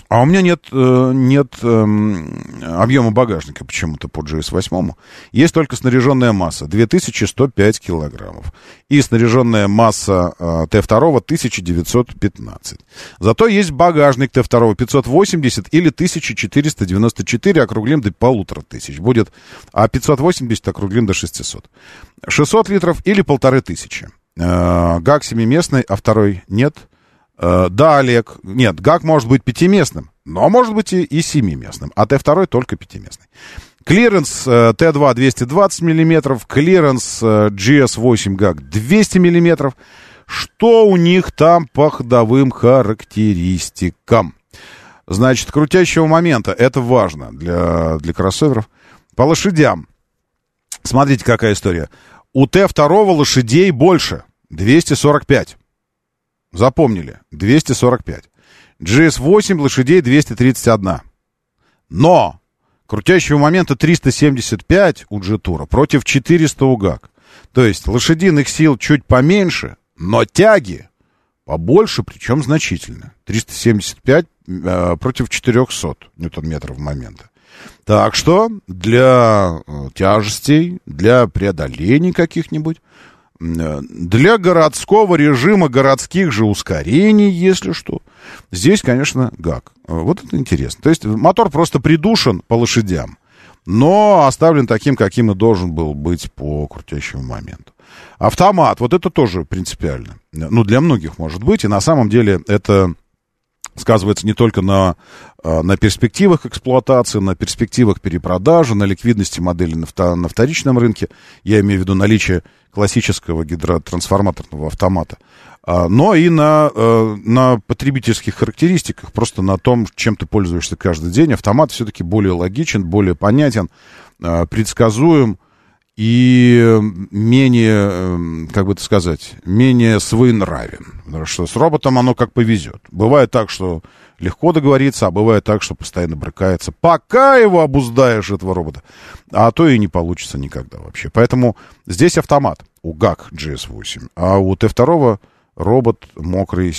А у меня нет, нет объема багажника почему-то по джи эс восемь. Есть только снаряженная масса две тысячи сто пять килограммов. И снаряженная масса Т два тысяча девятьсот пятнадцать. Зато есть багажник Т два пятьсот восемьдесят или тысяча четыреста девяносто четыре, округлим до полутора тысяч. Будет, а пятьсот восемьдесят округлим до шестисот. шестьсот литров или полторы тысячи. ГАК семиместный, а второй нет. Да, Олег, нет, ГАК может быть пятиместным, но может быть и, и семиместным, а Т два только пятиместный. Клиренс Т два двести двадцать миллиметров, клиренс джи эс восемь ГАК двести миллиметров. Что у них там по ходовым характеристикам? Значит, крутящего момента, это важно для, для кроссоверов. По лошадям, смотрите, какая история. У Т два лошадей больше, двести сорок пять. Запомнили, двести сорок пять. джи эс восемь лошадей двести тридцать один. Но крутящего момента триста семьдесят пять у джи-тура против четыреста у ГАК. То есть лошадиных сил чуть поменьше, но тяги побольше, причем значительно. триста семьдесят пять э, против четыреста ньютон-метров момента. Так что для э, тяжестей, для преодолений каких-нибудь, для городского режима, городских же ускорений, если что, здесь, конечно, ГАК. Вот это интересно. То есть мотор просто придушен по лошадям, но оставлен таким, каким и должен был быть по крутящему моменту. Автомат, вот это тоже принципиально. Ну, для многих может быть, и на самом деле это сказывается не только на, на перспективах эксплуатации, на перспективах перепродажи, на ликвидности модели на, на вторичном рынке. Я имею в виду наличие классического гидротрансформаторного автомата, но и на, на потребительских характеристиках, просто на том, чем ты пользуешься каждый день. Автомат все-таки более логичен, более понятен, предсказуем и менее, как бы это сказать, менее своенравен. Потому что с роботом оно как повезет. Бывает так, что легко договориться, а бывает так, что постоянно брыкается. Пока его обуздаешь, этого робота. А то и не получится никогда вообще. Поэтому здесь автомат у ГАК джи эс восемь, а у Т два робот мокрый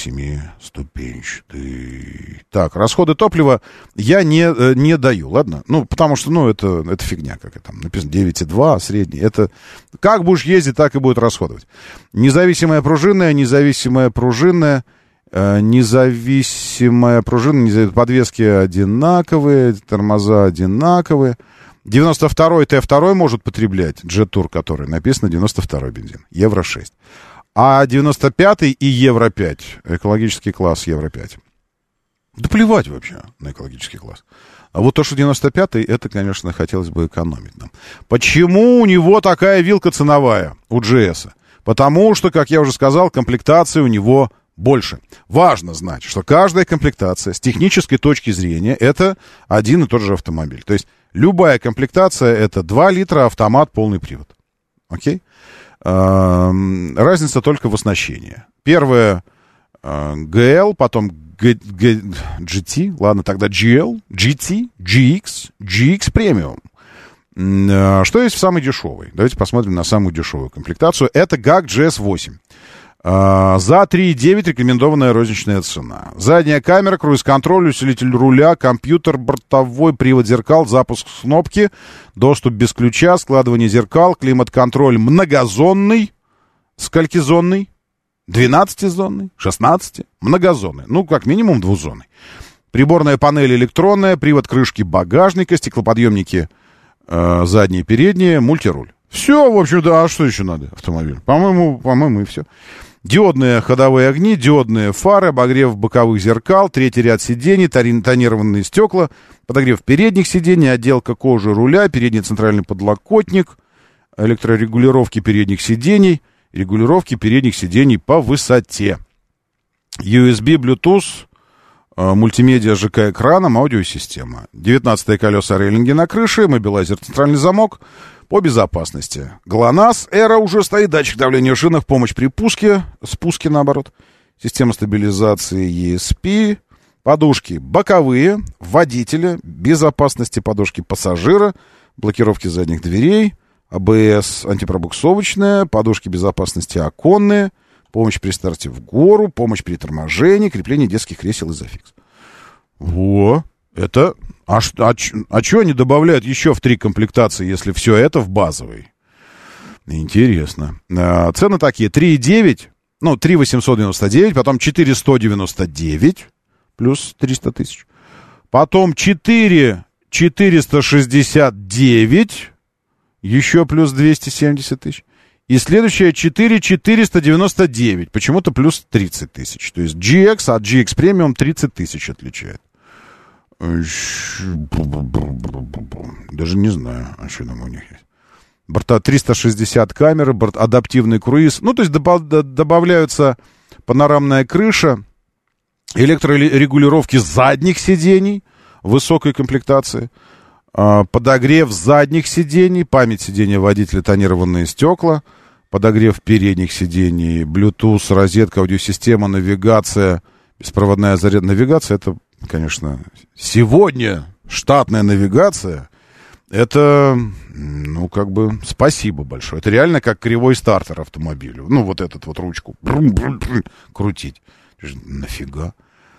семиступенчатый. Так, расходы топлива я не, не даю, ладно? Ну, потому что, ну, это, это фигня, как это там написано, девять и два, средний. Это как будешь ездить, так и будет расходовать. Независимая пружинная, независимая пружинная, э, независимая пружина, независимая, подвески одинаковые, тормоза одинаковые. девяносто второй Т два может потреблять, джет-тур, который написано девяносто второй бензин, евро шесть. А девяносто пятый и евро пять, экологический класс евро пять. Да плевать вообще на экологический класс. А вот то, что девяносто пятый, это, конечно, хотелось бы экономить нам. Почему у него такая вилка ценовая, у джи эс? Потому что, как я уже сказал, комплектации у него больше. Важно знать, что каждая комплектация с технической точки зрения это один и тот же автомобиль. То есть любая комплектация это два литра автомат, полный привод. Окей? Разница только в оснащении. Первое джи эл, потом джи ти, ладно, тогда джи эл, джи ти, джи икс, джи икс Premium. Что есть в самой дешевой? Давайте посмотрим на самую дешевую комплектацию. Это ГАК джи эс восемь. За три и девять рекомендованная розничная цена. Задняя камера, круиз-контроль, усилитель руля, компьютер, бортовой, привод зеркал, запуск с кнопки, доступ без ключа, складывание зеркал, климат-контроль многозонный, сколькизонный, двенадцатизонный, шестнадцати, многозонный, ну, как минимум двузонный. Приборная панель электронная, привод крышки багажника, стеклоподъемники э, задние, передние, мультируль. Все, в общем-то, а что еще надо автомобиль? По-моему, по-моему, и все. Диодные ходовые огни, диодные фары, обогрев боковых зеркал, третий ряд сидений, тонированные стекла, подогрев передних сидений, отделка кожи руля, передний центральный подлокотник, электрорегулировки передних сидений, регулировки передних сидений по высоте. ю эс би, Bluetooth, мультимедиа жэ ка экраном, аудиосистема. девятнадцатые колеса, рейлинги на крыше, мобилайзер, центральный замок. По безопасности. ГЛОНАСС, Эра уже стоит, датчик давления в шинах, помощь при пуске, спуске наоборот. Система стабилизации и эс пи, подушки боковые, водителя, безопасности подушки пассажира, блокировки задних дверей, а бэ эс антипробуксовочная, подушки безопасности оконные, помощь при старте в гору, помощь при торможении, крепление детских кресел Изофикс. Во, это... А, а, а что они добавляют еще в три комплектации, если все это в базовой? Интересно. А, цены такие. три девять, ну, три восемьсот девяносто девять, потом четыре сто девяносто девять, плюс триста тысяч. Потом четыре четыреста шестьдесят девять, еще плюс двести семьдесят тысяч. И следующее четыре четыреста девяносто девять, почему-то плюс тридцать тысяч. То есть джи экс от джи экс Premium тридцать тысяч отличает. Даже не знаю, а что там у них есть. Борта триста шестьдесят камеры, борт, адаптивный круиз. Ну, то есть добав, добавляются панорамная крыша, электрорегулировки задних сидений высокой комплектации, подогрев задних сидений, память сидения водителя, тонированные стекла, подогрев передних сидений, Bluetooth, розетка, аудиосистема, навигация, беспроводная зарядка. Навигация — это, конечно, сегодня штатная навигация. Это, ну, как бы, спасибо большое. Это реально как кривой стартер автомобилю. Ну, вот этот вот ручку крутить. Нафига?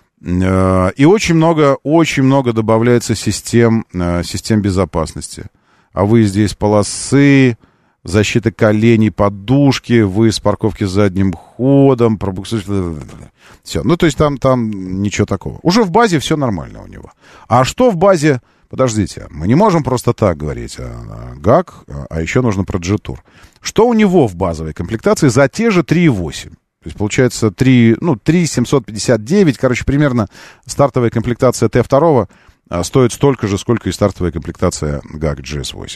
И очень много, очень много добавляется систем, систем безопасности. О выезде из полосы, защита коленей, подушки, выезд с парковки с задним ходом, пробуксовка. Все. Ну, то есть там, там ничего такого. Уже в базе все нормально у него. А что в базе? Подождите, мы не можем просто так говорить о ГАК, а еще нужно про джи-тур. Что у него в базовой комплектации за те же три восемь? То есть, получается, три, ну, три семьсот пятьдесят девять, короче, примерно стартовая комплектация Т два а, стоит столько же, сколько и стартовая комплектация ГАК джи эс восемь.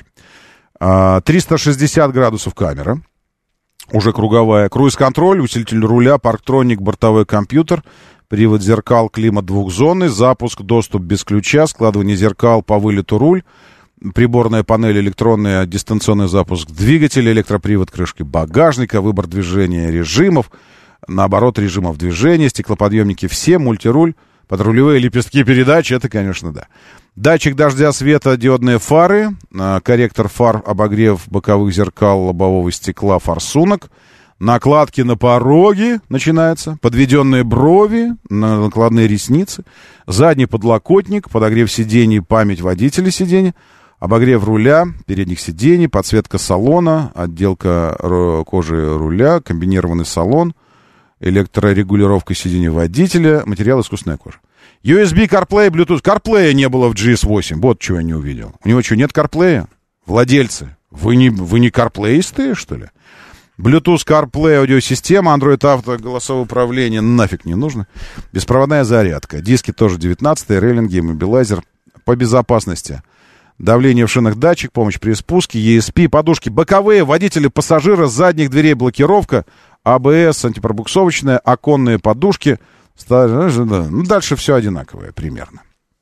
А, триста шестьдесят градусов камера, уже круговая, круиз-контроль, усилитель руля, парктроник, бортовой компьютер, привод зеркал, климат двухзонный, запуск, доступ без ключа, складывание зеркал по вылету руль, приборная панель, электронная, дистанционный запуск двигателя, электропривод крышки багажника, выбор движения режимов, наоборот, режимов движения, стеклоподъемники все, мультируль, подрулевые лепестки передач, это, конечно, да. Датчик дождя, света, диодные фары, корректор фар, обогрев боковых зеркал, лобового стекла, форсунок, накладки на пороге начинается, подведенные брови, накладные ресницы, задний подлокотник, подогрев сидений, память водителя сиденья, обогрев руля, передних сидений, подсветка салона, отделка кожи руля, комбинированный салон, электрорегулировка сидений водителя, материал искусственная кожа. ю эс би, CarPlay, Bluetooth. CarPlay не было в джи эс восемь. Вот чего я не увидел. У него что, нет CarPlay? Владельцы, вы не, вы не CarPlay-истые, что ли? Bluetooth, CarPlay, аудиосистема, Android Auto, голосовое управление нафиг не нужно. Беспроводная зарядка. Диски тоже девятнадцатые, рейлинги, мобилайзер. По безопасности. Давление в шинах, датчик, помощь при спуске, и эс пи, подушки боковые, водители, пассажира, с задних дверей блокировка, а бэ эс, антипробуксовочная, оконные подушки. Ну, дальше все одинаковое примерно.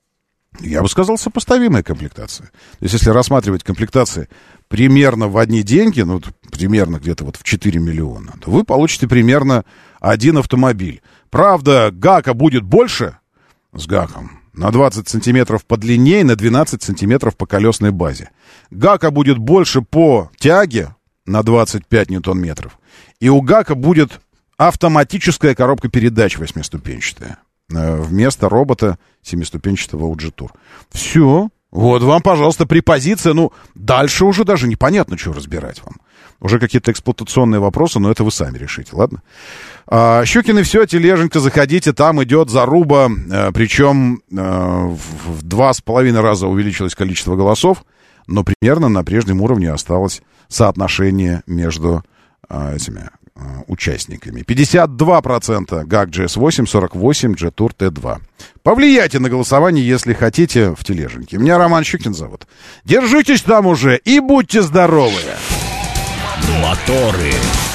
Я бы сказал, сопоставимая комплектация. То есть, если рассматривать комплектации примерно в одни деньги, ну, примерно где-то вот в четыре миллиона, то вы получите примерно один автомобиль. Правда, ГАКа будет больше с ГАКом. На двадцать сантиметров по длине и на двенадцать сантиметров по колесной базе. ГАКа будет больше по тяге на двадцать пять ньютон-метров. И у ГАКа будет автоматическая коробка передач восьмиступенчатая. Вместо робота семиступенчатого у джи-тур. Все. Вот вам, пожалуйста, препозиция. Ну, дальше уже даже непонятно, что разбирать вам. Уже какие-то эксплуатационные вопросы, но это вы сами решите, ладно? А, Щукины, все, тележенька, заходите, там идет заруба, а, причем а, в два с половиной раза увеличилось количество голосов, но примерно на прежнем уровне осталось соотношение между а, этими а, участниками. пятьдесят два процента ГАК джи эс восемь, сорок восемь процентов джи-тур Т два. Повлияйте на голосование, если хотите, в тележеньке. Меня Роман Щукин зовут. Держитесь там уже и будьте здоровы! Моторы.